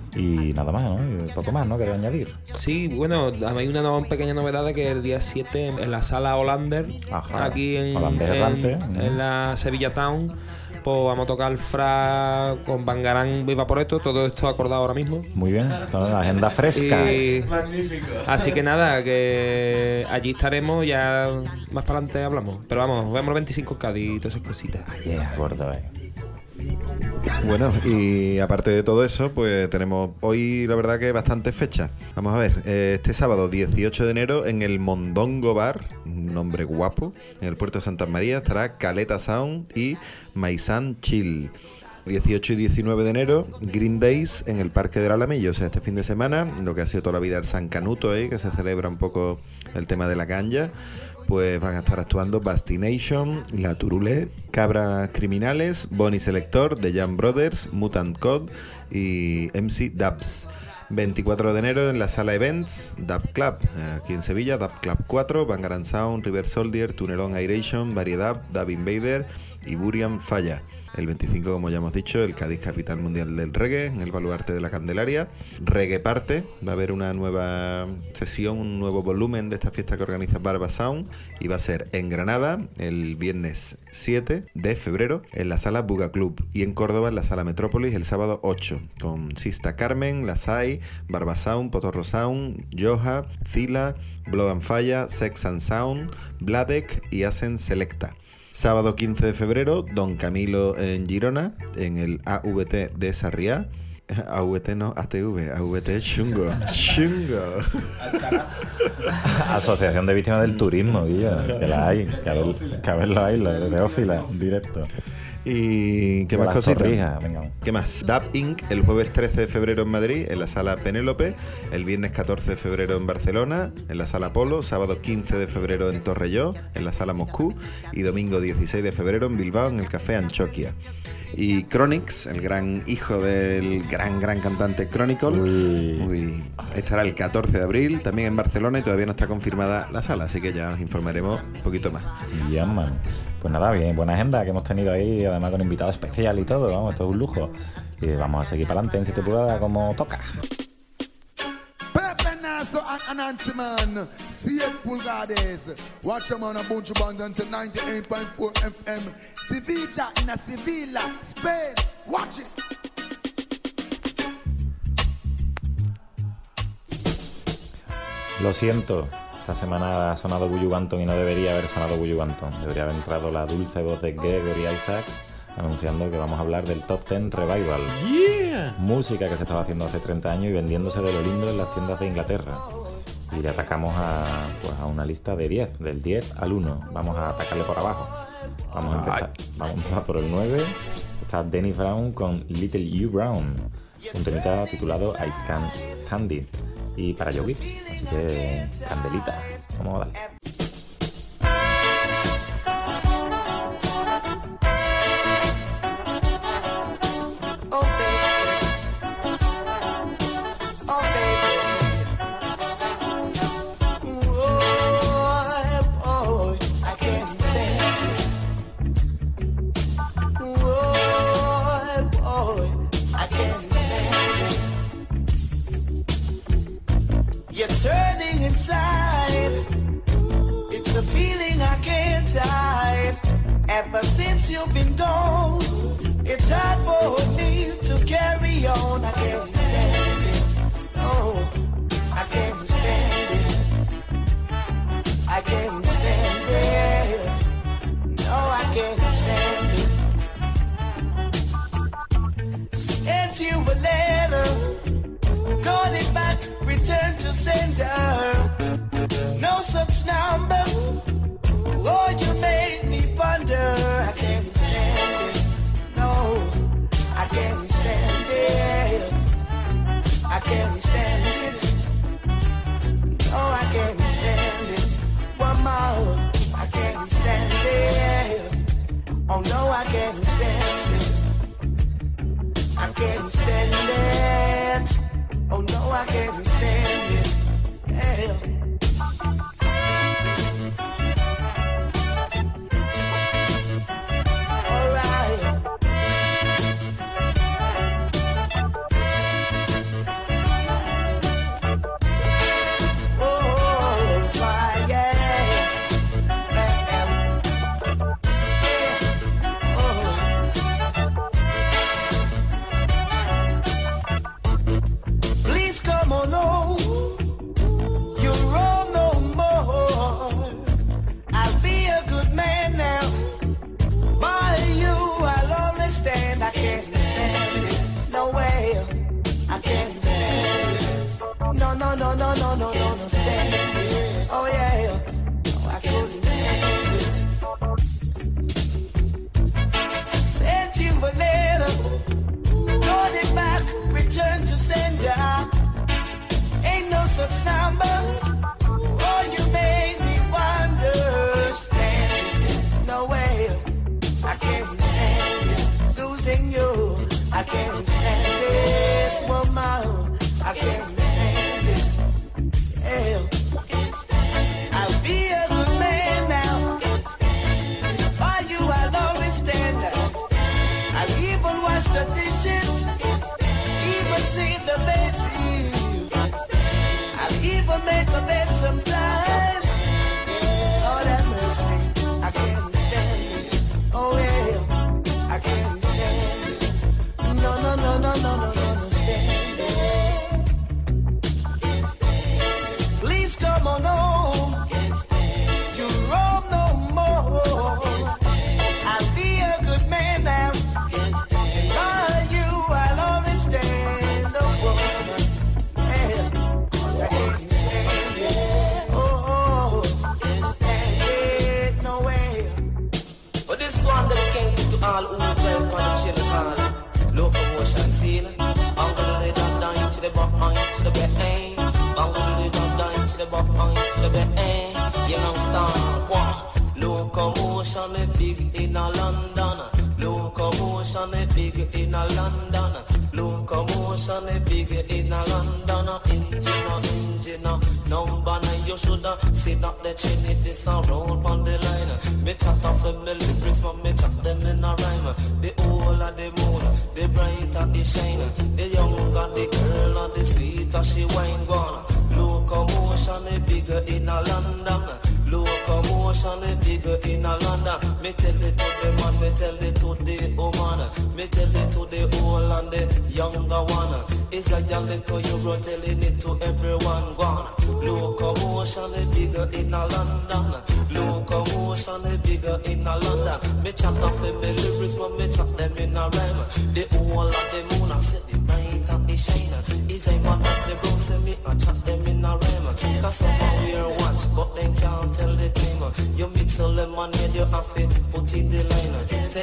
Y nada más, ¿no? Y poco más, ¿no? Quería añadir. Sí, bueno, hay una pequeña novedad de que el día 7 en la sala Hollander, aquí en la Sevilla Town, pues vamos a tocar el Fra con Bangarán Viva por esto, todo esto acordado ahora mismo. Muy bien, la agenda fresca. Magnífico. Así que nada, que allí estaremos, ya más para adelante hablamos. Pero vamos, vemos el 25 en Cádiz y todas esas cositas. De acuerdo, Bueno, y aparte de todo eso, pues tenemos hoy, la verdad, que bastantes fechas. Vamos a ver, este sábado 18 de enero en el Mondongo Bar, un nombre guapo, en el puerto de Santa María, estará Caleta Sound y Maisan Chill. 18 y 19 de enero, Green Days en el Parque del Alamillo, o sea, este fin de semana, lo que ha sido toda la vida el San Canuto, que se celebra un poco el tema de la ganja. Pues van a estar actuando Bastination, La Turulé, Cabras Criminales, Bonnie Selector, The Jam Brothers, Mutant Code y MC Dubs. 24 de enero en la sala Events, Dub Club, aquí en Sevilla, Dub Club 4, Bangarang Sound, River Soldier, Tunelón Airation, Variedad, Dub Invader y Burian Falla. El 25, como ya hemos dicho, el Cádiz Capital Mundial del Reggae, en el Baluarte de la Candelaria. Reggae Parte, va a haber una nueva sesión, un nuevo volumen de esta fiesta que organiza Barba Sound, y va a ser en Granada el viernes 7 de febrero en la sala Buga Club, y en Córdoba en la sala Metrópolis el sábado 8, con Sista Carmen, Lasai, Barba Sound, Potorro Sound, Yoja, Zila, Blood and Falla, Sex and Sound, Bladek y Asen Selecta. Sábado 15 de febrero, Don Camilo en Girona, en el AVT de Sarriá. AVT no, ATV, AVT Chungo. Chungo. Asociación de Víctimas del Turismo, Guilla, que la hay, que a verlo hay, la de Teófila, directo. ¿Y qué más cositas? ¿Qué más? Dub Inc. el jueves 13 de febrero en Madrid, en la sala Penélope, el viernes 14 de febrero en Barcelona, en la sala Polo, sábado 15 de febrero en Torrelló, en la sala Moscú, y domingo 16 de febrero en Bilbao, en el Café Anchoquia. Y Chronix, el gran hijo del gran cantante Chronicle, estará el 14 de abril también en Barcelona, y todavía no está confirmada la sala, así que ya os informaremos un poquito más. Yeah, man. Pues nada, bien, buena agenda que hemos tenido ahí, además con invitado especial y todo, vamos, esto es un lujo. Y vamos a seguir para adelante en 7 pulgadas como toca. Pepe Naso and Nancy Man, 7 pulgadas. Watch them on a bunch of bands at 98.4 FM. Sevilla in a Sevilla, Spain. Watch it. Lo siento, esta semana ha sonado Buju Banton y no debería haber sonado Buju Banton. Debería haber entrado la dulce voz de Gregory Isaacs anunciando que vamos a hablar del Top 10 Revival. Yeah. Música que se estaba haciendo hace 30 años y vendiéndose de lo lindo en las tiendas de Inglaterra. Y le atacamos a una lista de 10, del 10 al 1. Vamos a atacarle por abajo. Vamos a empezar por el 9. Está Dennis Brown con Little You Brown, un temita titulado I Can't Stand It, y para Joe Gibbs, así que candelita, vamos a darle. Ever since you've been gone, it's hard for me to carry on. I can't stand it. Oh, I can't stand it. I can't stand it. No, I can't stand it. Sent you a letter, got it back, return to sender. No such number. Oh, you made me ponder. I can't stand it. No, I can't stand it. I can't stand it. No, I can't stand it. One more. I can't stand it. Oh no, I can't stand it. I can't stand it. Oh no, I can't stand it. Hell. Locomotion is big in a London. Locomotion is big in a London. Locomotion is big in a London. Engine, number 9. You shoulda seen up the Trinity sound round on the line. Me chat off the lyrics, but me chat them in a rhyme. The whole of the moon, the brighter the shine. The younger the girl and the sweeter she wine gone. Locomotion is bigger in a London. Locomotion is bigger in a London. Me tell it to the man, me tell it to the woman. Me tell it to the old and the younger one. It's a young little you bro telling it to everyone gone. Locomotion is bigger in a London. Locomotion is bigger in a London. Me chat off the lyrics, but me chat them in a rhyme. The whole of the moon, I said the night and the shine. Is a man that the bro say me, I chat them in a rhyme. Cause someone wear watch, but they can't tell the time. You mix a lemonade, you have to put in the line. Say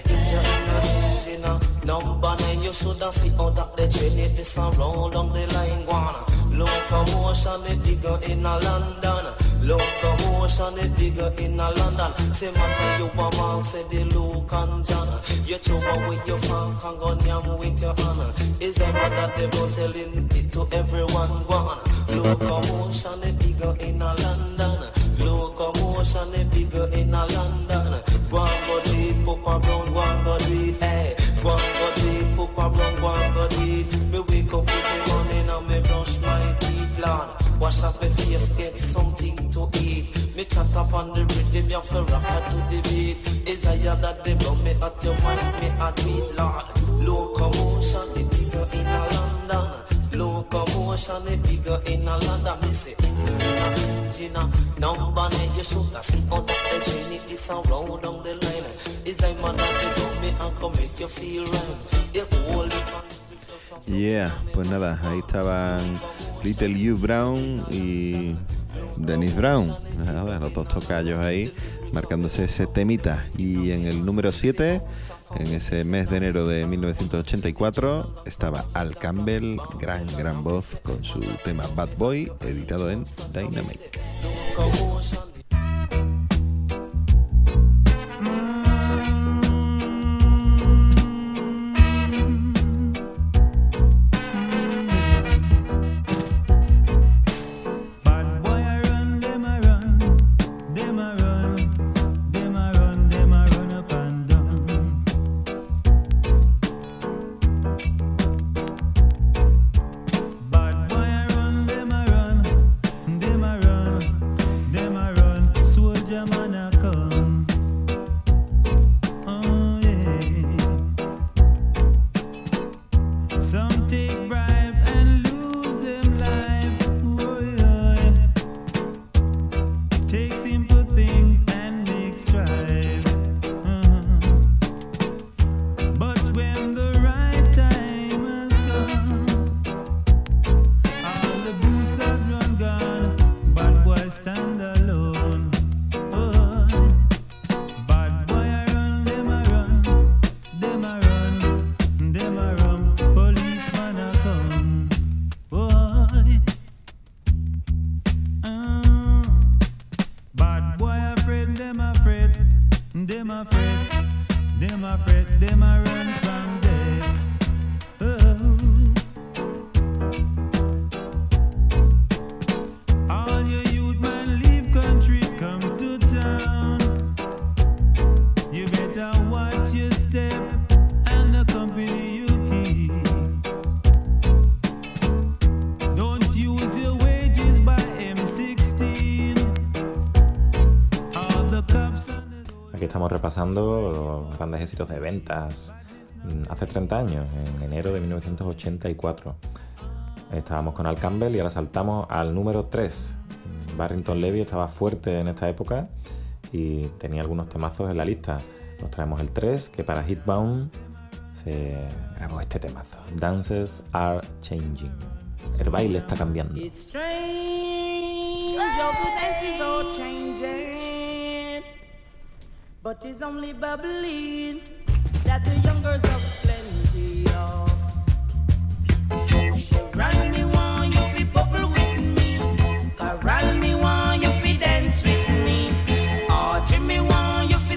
engine, number 9. You shoulda see how that the train this around on the line one. Locomotion is bigger in a London. Locomotion is bigger in a London. Say matter you a mark, say the Luke and John. You chew with your funk and go yam with your honor. Is a man that they both telling it to everyone gone. Locomotion is bigger in a London. Locomotion is bigger in a London. Go and go do it, Papa Brown, go and go do it, eh. Go and go do it, Papa Brown, go and go do it. Me wake up with the morning and me brush my teeth, Lord. Wash up my face, get something to eat. Me chat up on the rhythm, you feel rock to the beat. Is a yard that they blow me at your mind, me at beat, Lord. Locomotion is bigger in a London. Locomotion is bigger in a London. Me say engine, number 9. You should have seen how that the Trinity sound round down the line. Is a man that they blow me and come make you feel right. The whole Yeah, pues nada, ahí estaban Little Hugh Brown y Dennis Brown, nada, los dos tocayos ahí marcándose ese temita. Y en el número 7, en ese mes de enero de 1984, estaba Al Campbell, gran voz, con su tema Bad Boy, editado en Dynamic. Repasando los grandes éxitos de ventas hace 30 años, en enero de 1984. Estábamos con Al Campbell y ahora saltamos al número 3. Barrington Levy estaba fuerte en esta época y tenía algunos temazos en la lista. Nos traemos el 3, que para Hitbound se grabó este temazo. Dances are changing. El baile está cambiando. It's strange, all the dances are changing. But it's only bubbling that the young girls have plenty of. So corral me one, you fi bubble with me. Corral me one, you fi dance with me. Or Jimmy one, you fi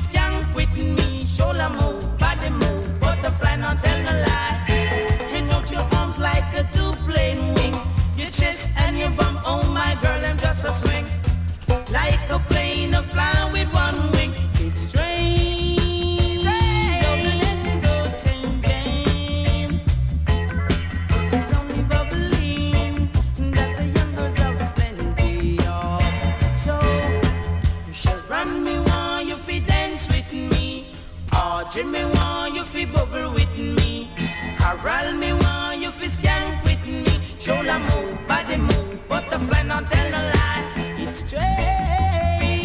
Jimmy want you fi bubble with me. Carol me want you fi skank with me. Shoulder move, body move, butterfly not tell no lie. It's strange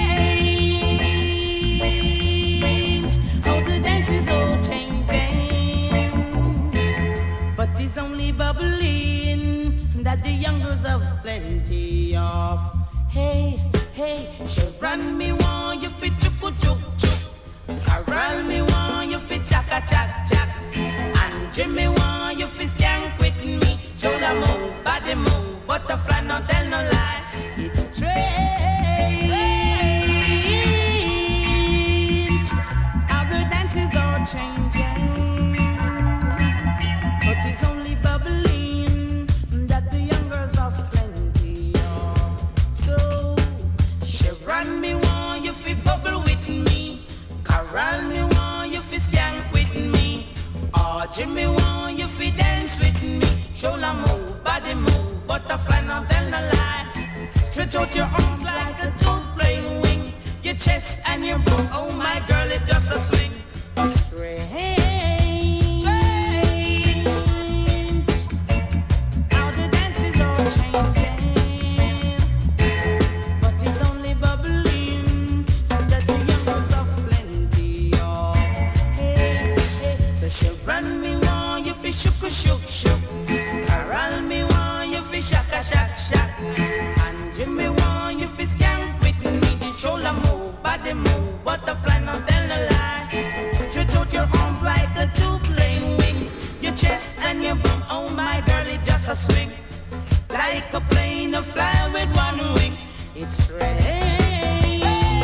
how the dance is all changing, but it's only bubbling that the young girls have plenty of. Hey, hey, Sharon me want you fi chuku chuk chuk. Carol me want you fi chaka chak chak. And Jimmy want you fi skank with me. Shoulder move, body move, butterfly not tell no lie. It's strange how the dance is all changing, but it's only bubbling that the young girls have plenty of. So Sharon me want you fi bubble with me. Carol me want you fi skank with me. Oh, Jimmy want you fi dance with me. Shoulder move, body move, butterfly not tell no lie. Stretch out your arms like a two-playing wing. Your chest and your bum, oh my girl, it just a swing. Strange how the dance is all changing, but it's only bubbling that the young girls have plenty of. Hey, hey, so Sharon me want you fi shook shook shook. Carol me want you fi shaka shak shak. And Jimmy want you fi skank with me. Shoulder move, body move, butterfly not tell no lie. Stretch out your arms like a two-playing wing. Your chest and your bum, oh my girl, it just a swing. Like a plane to fly with one wing. It's strange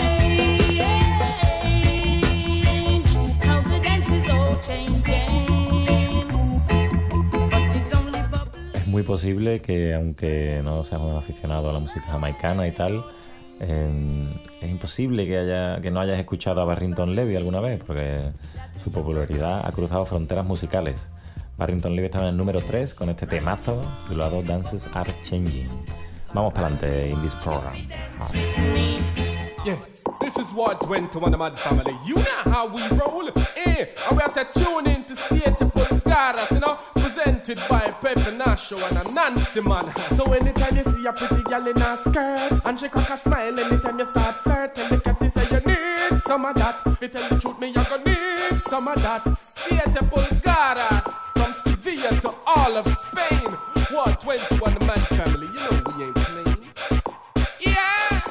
how the dance is all changing, but it's only bubbling. Es muy posible que, aunque no seas un aficionado a la música jamaicana y tal, es imposible que no hayas escuchado a Barrington Levy alguna vez, porque su popularidad ha cruzado fronteras musicales. Barrington Levy estaba en el número 3 con este temazo titulado Dances Are Changing. Vamos para adelante in this program. Yeah, this is 121 Mad Family. You know how we roll. And we are set tune in to State Pulgadas, you know, presented by Pepe Nacho and a Nancy man. So anytime you see a pretty girl in a skirt and she crack a smile, anytime you start flirting, look at this and you need some of that. If you tell the truth, me you gonna need some of that. State Pulgadas, from Sevilla to all of Spain. 121 Mad Family, you know we ain't playing. Yeah!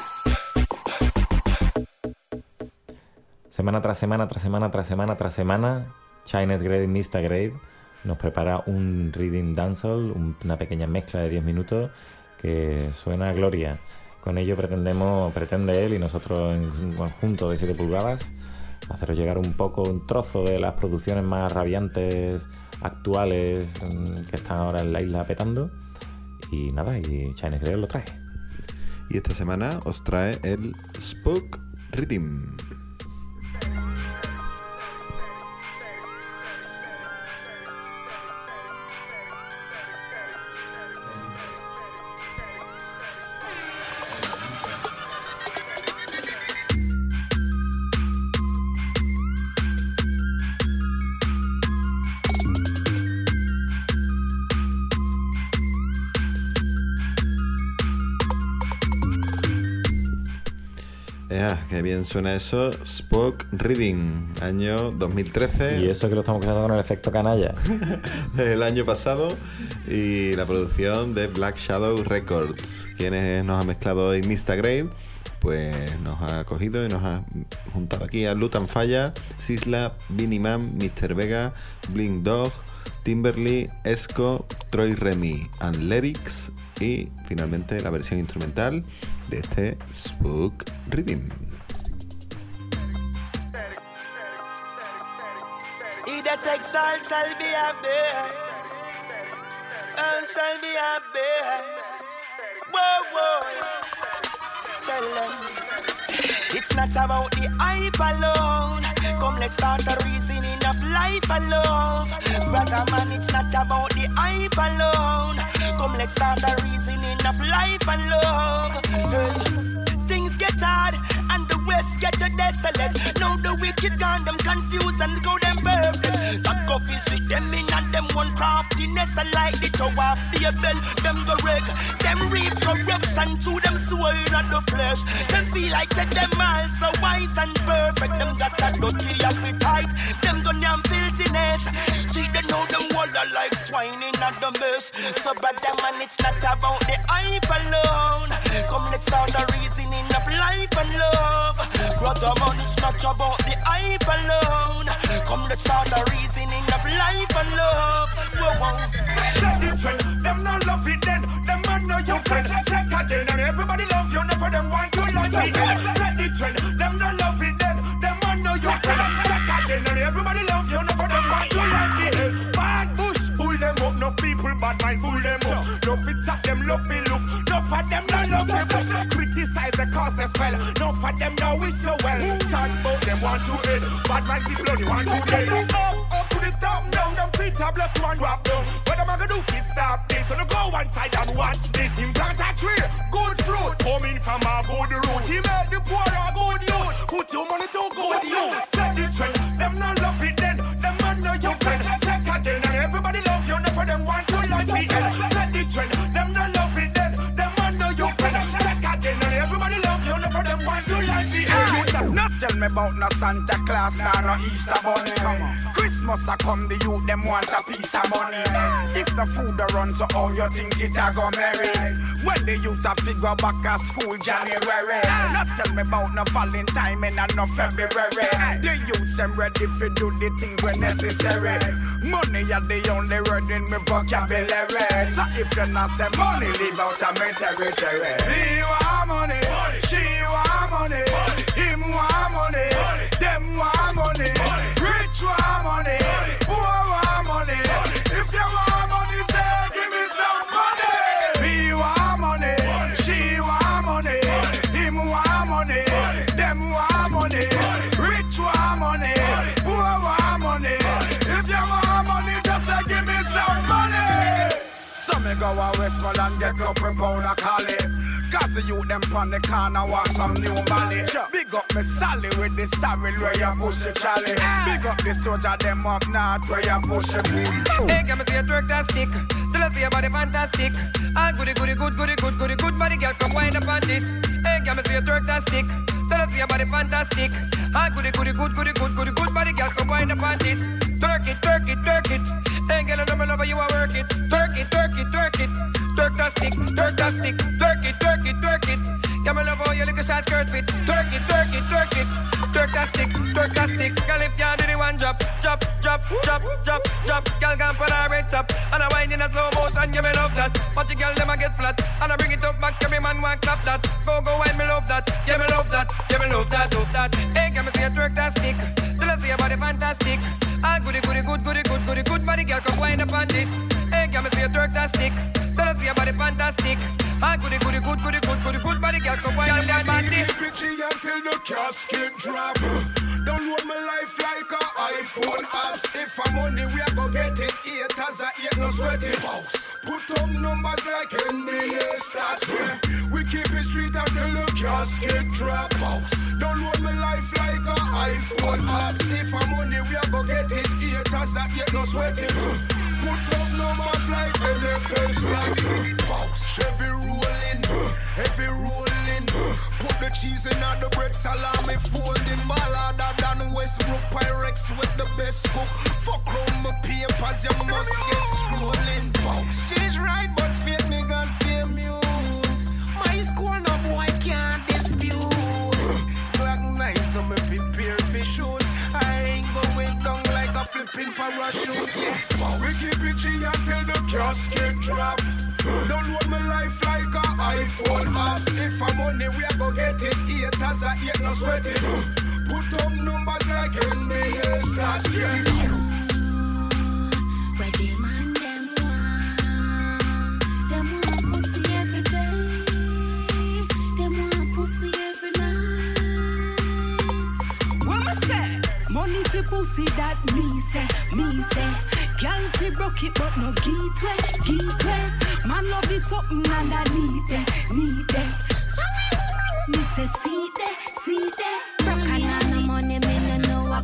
Semana tras semana, tras semana, tras semana, tras semana, Chinese Grave, Mr. Grave nos prepara un reading dancehall, una pequeña mezcla de 10 minutos que suena a gloria. Con ello pretende él y nosotros en un conjunto de 7 pulgadas haceros llegar un trozo de las producciones más rabiantes, actuales, que están ahora en la isla petando. Y nada, y Chinese Grave lo trae. Y esta semana os trae el Spook Rhythm. Qué bien suena eso. Spook Reading, año 2013. Y eso que lo estamos escuchando con el efecto canalla. El año pasado. Y la producción de Black Shadow Records. Quienes nos ha mezclado hoy Mr. Grave, pues nos ha cogido y nos ha juntado aquí a Lutan Falla, Sisla, Vinnie Man, Mr. Vega, Blink Dog, Timberly, Esco, Troy Remy and Lyrics. Y finalmente la versión instrumental de este Spook Rhythm. He that takes all shall be a bears. All shall be a bears. Whoa, whoa. Tell them it's not about the hype alone. Come, let's start a reasoning of life alone. Brother man, it's not about the hype alone. Come, let's start a reasoning of life alone. Things get hard and the West get desolate. Now the wicked wicked gone, them confused and go them perfect. That go visit them in and them one craftiness and like the tower Babel. Them go wreck, them reap corruption to them soul not the flesh. Them feel like that them all so wise and perfect. Them got that dirty appetite, them go name filthiness. See they know them all are like swine in at the mess. So brother man, it's not about the hype alone. Come let's start the reasoning of life and love. Brother man, it's not about the hype alone. Come let's start the reasoning of life and love. Whoa, whoa. Set the trend, them not love it then. Them man know your friend. Check again and everybody love you. Never them want you like me. Set the trend, them not love it then. Them man know your friend. Check again and everybody love you. Never them want you like me. Bad bush, pull them up. No people bad mind, pull them up. No fit chat them, love it look. No for them, no love them. Criticize the cause they spell. No for them, no wish so well. Talk about them want to end. Bad mind people only want to end. Up to the top, down them feet up, bless one drop down. What am I gonna do? Keep stop this. So no go one side and watch this. Implant a tree, good fruit. Coming from a good root. He made the poor a good youth. Put your money to good use. Set the trend, them not love it then. Them man know your friend. Check again and everybody love you. Never them want to like me. Set the trend, them not love it then. Them man know your friend. Check again and everybody love you. Never them want to like me. Not tell me about no Santa Claus, nah, no Easter bunny. Christmas a come, the youth them want a piece of money. If the food a run, so how you think it a go merry? When the youth a figure back at school January. Not tell me about no Valentine and no February. The youths them ready for do the things when necessary. Money are the only word in my vocabulary. So if you not say money, leave out of my territory. He want money, she want money, him want money, them want money, rich want money, poor want money. If you want money, say give me some money. He want money, she want money, him want money, them want money, rich want money, poor want money. If you want money, just say give me some money. So me go a Westmoreland, get up a pound of Cali. Cause the youth them pon the corner want some new money. Big up me Sally with the saddle where you push the trolley. Big up the soldier them up north where you push the boot. Hey, come and see a twerk that stick. Tell us see your body fantastic. Ah, goody goody good, goody good, goody good. Body girl come wind up on this. Hey, come and see a twerk that stick. Tell us see your body fantastic. Ah, goody goody good, goody good, goody good. Body girl come wind up on this. Twerk it, twerk it, twerk it. Hey, girl, I know me love you a work it. Twerk it, twerk it, twerk it. Twerk that stick, twerk that stick. Twerk it, twerk it, twerk it. Yeah, me love how you look a short skirt fit. Twerk it, twerk it, twerk it. Twerk that stick, twerk that stick. Girl, if you do the one drop, drop, drop, drop, drop, drop. Girl, can put her red top. And I wind in a slow motion, yeah, me love that. Watch the girl, them a get flat. And I bring it up back, every man want clap that. Go, go, wine, me love that. Yeah, me love that. Yeah, me love that, love that. Hey, can me see you twerk that stick. Tell us see your body fantastic. Ah, goody, goody, good, goody, good, goody, good. Body girl, come wind up on this. Hey, can me see you twerk that stick. Tell us see your body fantastic. Ah, goody, goody, good, goody, good, goody, good. Body girl, come wind up on this. Bitchy until the casket drop. Download my life like a iPhone apps. If I'm money, we are go get it. Haters are hate, no sweat it. Put up numbers like NBA stats. We keep it street until the casket drop. Download my life like a iPhone apps. If I'm money, we are go get it. Haters are hate, no sweat it. Put up numbers like NFL stats. Heavy rolling, heavy rolling. Put the cheese in on the bread salami folding. Ballada than Westbrook Pyrex with the best cook. Fuck round my papers, you must get scrolling. She's right, but fake me gon' stay mute. My score no boy can't dispute. Clock 9, so me prepare for shoot. I ain't going down like a flipping parachute. We keep it G until the casket drop. Download my life like a iPhone apps. If I'm money, we are go get it. Haters are hate, no sweat it. Put up numbers like NBA stats. Where them and them want pussy every day. Them want pussy every night. What me say? Money for pussy that me say. Girl fi broke it but no get. Man love is something and I need it. Me say see that. Broke and no money, me no know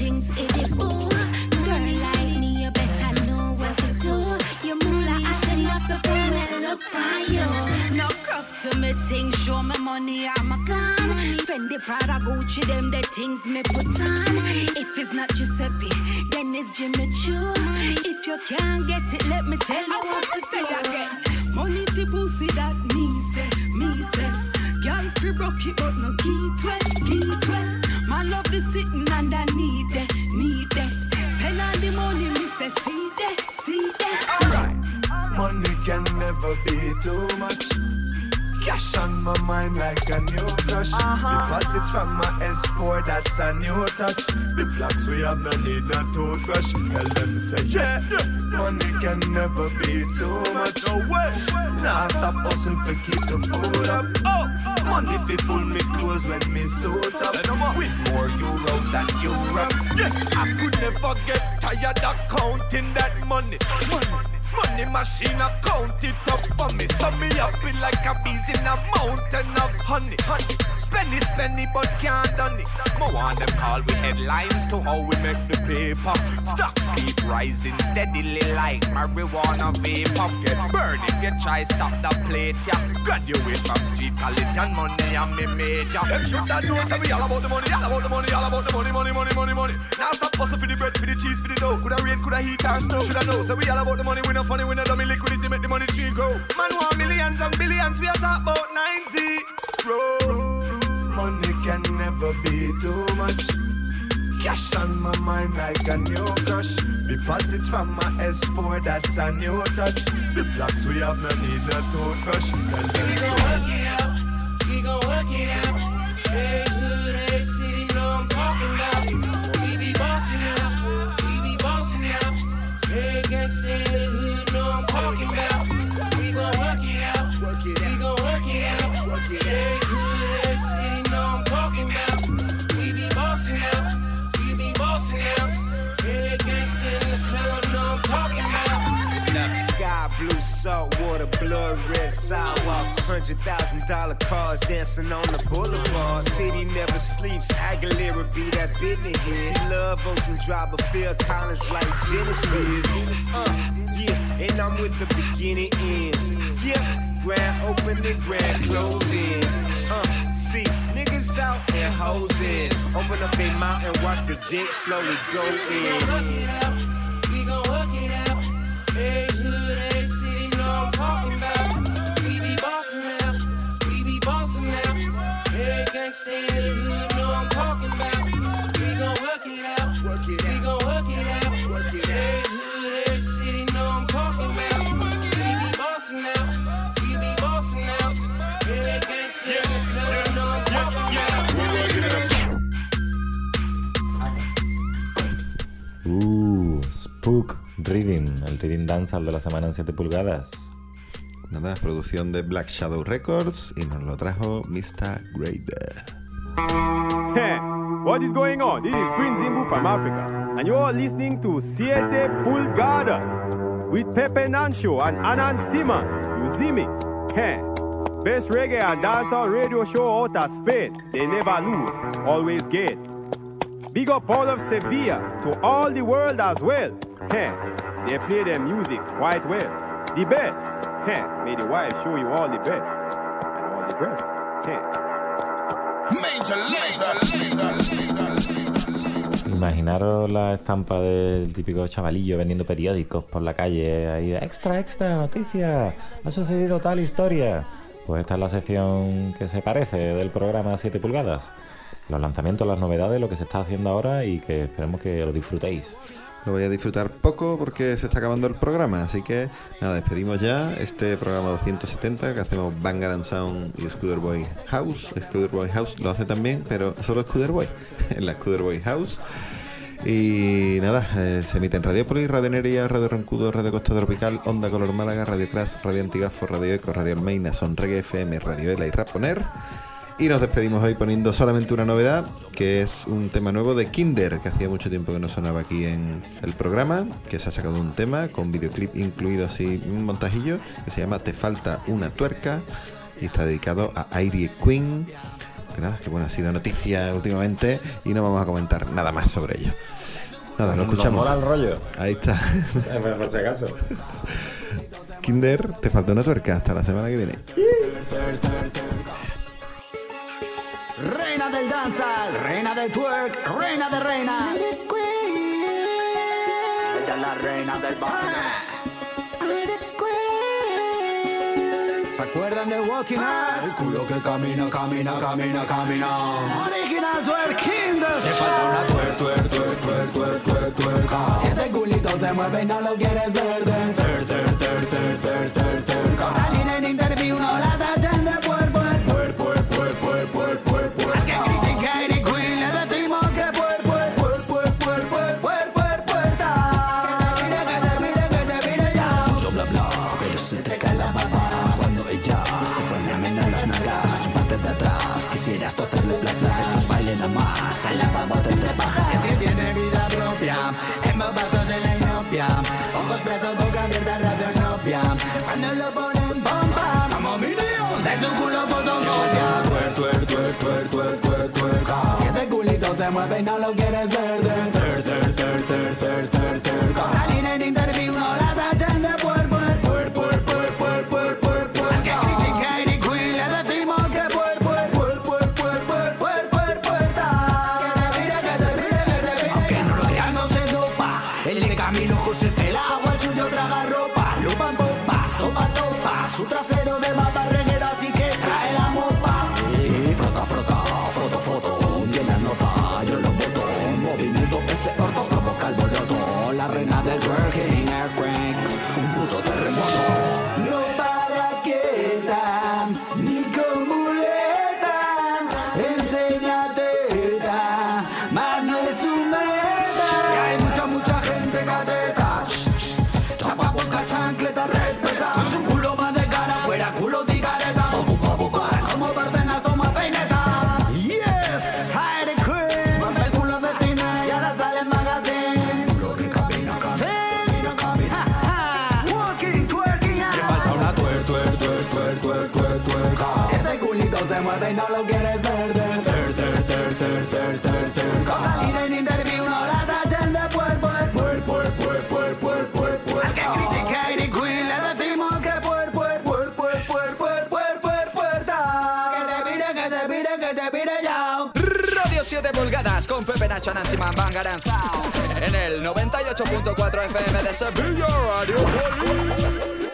things in it, ooh. Girl like me, you better know what to do. Your moolah hot enough before me look by you. No cuff to me things, show me money, I'm a gun. Fendi, Prada, Gucci, them the things me put on. If it's not Giuseppe, then it's Jimmy Choo. If you can't get it, let me tell you what to say again. Money people see that me say. Girl free broke it, but no get well. My love is sitting underneath there. Send all the money, me say see there. Alright, money can never be too much. Cash on my mind like a new crush. Deposits from my S4, that's a new touch. The blocks we have no need no toothbrush. Tell them say yeah. Money can never be too much. No way. Nah, stop hustling to keep the food up. Money fi pull me clothes when me suit up. With more euros than Europe. Yeah, I could never get tired of counting that money. Money machine, I count it up for me. Sum me up it like a bees in a mountain of honey. Spend it, but can't done it. More want them call we headlines to how we make the paper. Stocks keep rising steadily like marijuana vapor. Get burned if you try stop the plate, yeah. Graduate from street college and money and me major. Them should have known that we all about the money, all about the money, all about the money. Now stop hustle for the bread, for the cheese, for the dough. Coulda rain, coulda heat or snow. Should have known that we all about the money. We no funny, we no dummy. Liquidity make the money tree grow. Man want millions and billions, we are talk about 90. Bro, money can never be too much. Cash on my mind like a new crush. Deposits from my S4, that's a new touch. The blocks we have no need no toothbrush. We gon' work it out. Hey hood, hey city, know I'm talking about. We be bossing out. Hey gangsta in the hood, know I'm talking about. We gon' work it out. Hey hood, hey city, know I'm talking about. We be bossing out. Hey gangsta in the club, know I'm talking about. Sky blue, salt water, blood red sidewalks. $100,000 cars dancing on the boulevard. City never sleeps. Aguilera be that business here. She love Ocean Drive, but Phil Collins like Genesis. Yeah, and I'm with the beginning ends. Yeah, grand opening, grand closing. See, niggas out and hoes in. Open up their mouth and watch the dick slowly go in. We gon' work it out. Hey hood, hey city, know I'm talking about. We be bossing out. Hey gangsta in the hood, know I'm talking about. We gon' work it out. Hey hood, hey city, know I'm talking about. We be bossing out. Hey gangsta in the club, know I'm talking about. Spook Reading, el Reading Dancehall de la semana en 7 pulgadas. Nada, producción de Black Shadow Records y nos lo trajo Mr. Grader. Hey, what is going on? This is Prince Zimbu from Africa, and you're listening to 7 Pulgadas with Pepe Nancho and Anan Siman. You see me? Hey, best reggae and dancehall radio show out of Spain. They never lose, always get. Big up all of Sevilla to all the world as well. Hey, they play their music quite well. The best. Hey, may the wife show you all the best. And all the best. Hey. Imaginaros la estampa del típico chavalillo vendiendo periódicos por la calle. Ahí, extra, noticia. Ha sucedido tal historia. Pues esta es la sección que se parece del programa 7 pulgadas. Los lanzamientos, las novedades, lo que se está haciendo ahora y que esperemos que lo disfrutéis. Lo voy a disfrutar poco porque se está acabando el programa, así que nada, despedimos ya este programa 270 que hacemos Bangarang Sound y Scooter Boy House. Scooter Boy House lo hace también, pero solo Scooter Boy, en la Scooter Boy House. Y nada, se emite en Radiopolis, Radio Nerea, Radio Roncudo, Radio Costa Tropical, Onda Color Málaga, Radio Crash, Radio Antigafo, Radio Eco, Radio Almeina, Son Reggae FM, Radio Ela y Raponer. Y nos despedimos hoy poniendo solamente una novedad, que es un tema nuevo de Kinder, que hacía mucho tiempo que no sonaba aquí en el programa, que se ha sacado un tema con videoclip incluido, así un montajillo, que se llama Te falta una tuerca, y está dedicado a Airy Queen, Que nada, que bueno, ha sido noticia últimamente y no vamos a comentar nada más sobre ello. Nada, lo escuchamos. Mola el rollo. Ahí está. Por si acaso. Kinder, te falta una tuerca hasta la semana que viene. Reina del dancehall, reina del twerk, reina de reina. Ella es la reina del baile. ¿Se acuerdan del Walking Ass? El culo que camina, camina, camina, camina. Original twerk Kinder. Se falta una twerk. Si ese culito se mueve y no lo quieres ver, alguien en interview no la tachan de puerco. Al que critica a Eric Queen le decimos que puerta. Que te mire ya. Mucho bla bla, pero se te cae la baba cuando ella se pone a menear las nalgas a su parte de atrás. Quisieras tú hacerle plas, estos bailen a más. A la baba te baja. Es que tiene vida propia, embobados de la inopia. Ojos platos, boca abierta, radio novia. Cuando lo ponen bomba, como mi Dios, de tu culo fotocopia. Si ese culito se mueve y no lo quieres ver, salir en interview no la tachan de puerco. Al que critica a Eric Queen le decimos que puerta. Que te mire. Aunque no lo vean, no se dopa. El de Camilo José Celagua, el suyo traga ropa. Lupa en popa, topa. Su trasero de baba reguero, así que trae la mopa. Y frota, foto. Tiene la nota, yo lo boto. Movimiento ese orto provoca alboroto. La reina del twerking, earthquake, un puto terremoto. No para quieta, ni con muleta. Enséñate, más no es su meta. Y hay mucha gente cateta. Chapa boca, chancleta, respeta. Con su culo va de cara afuera, culo de careta. Como Barcenas toma peineta. Yes, Eric Queen. Rompe el culo de cine y ahora sale en magazine. Culo que camina. Walking, twerking. Le falta una tuerca. Si ese culito se mueve y no lo quieres ver, salir en interview no la tachan de puerco. Al que critica a Eric Queen le decimos que puerta. Que te mire ya. Radio 7 pulgadas con Pepe Nacho, Nancy Man, Bangarang Sound. En el 98.4 FM de Sevilla, Radio Poli.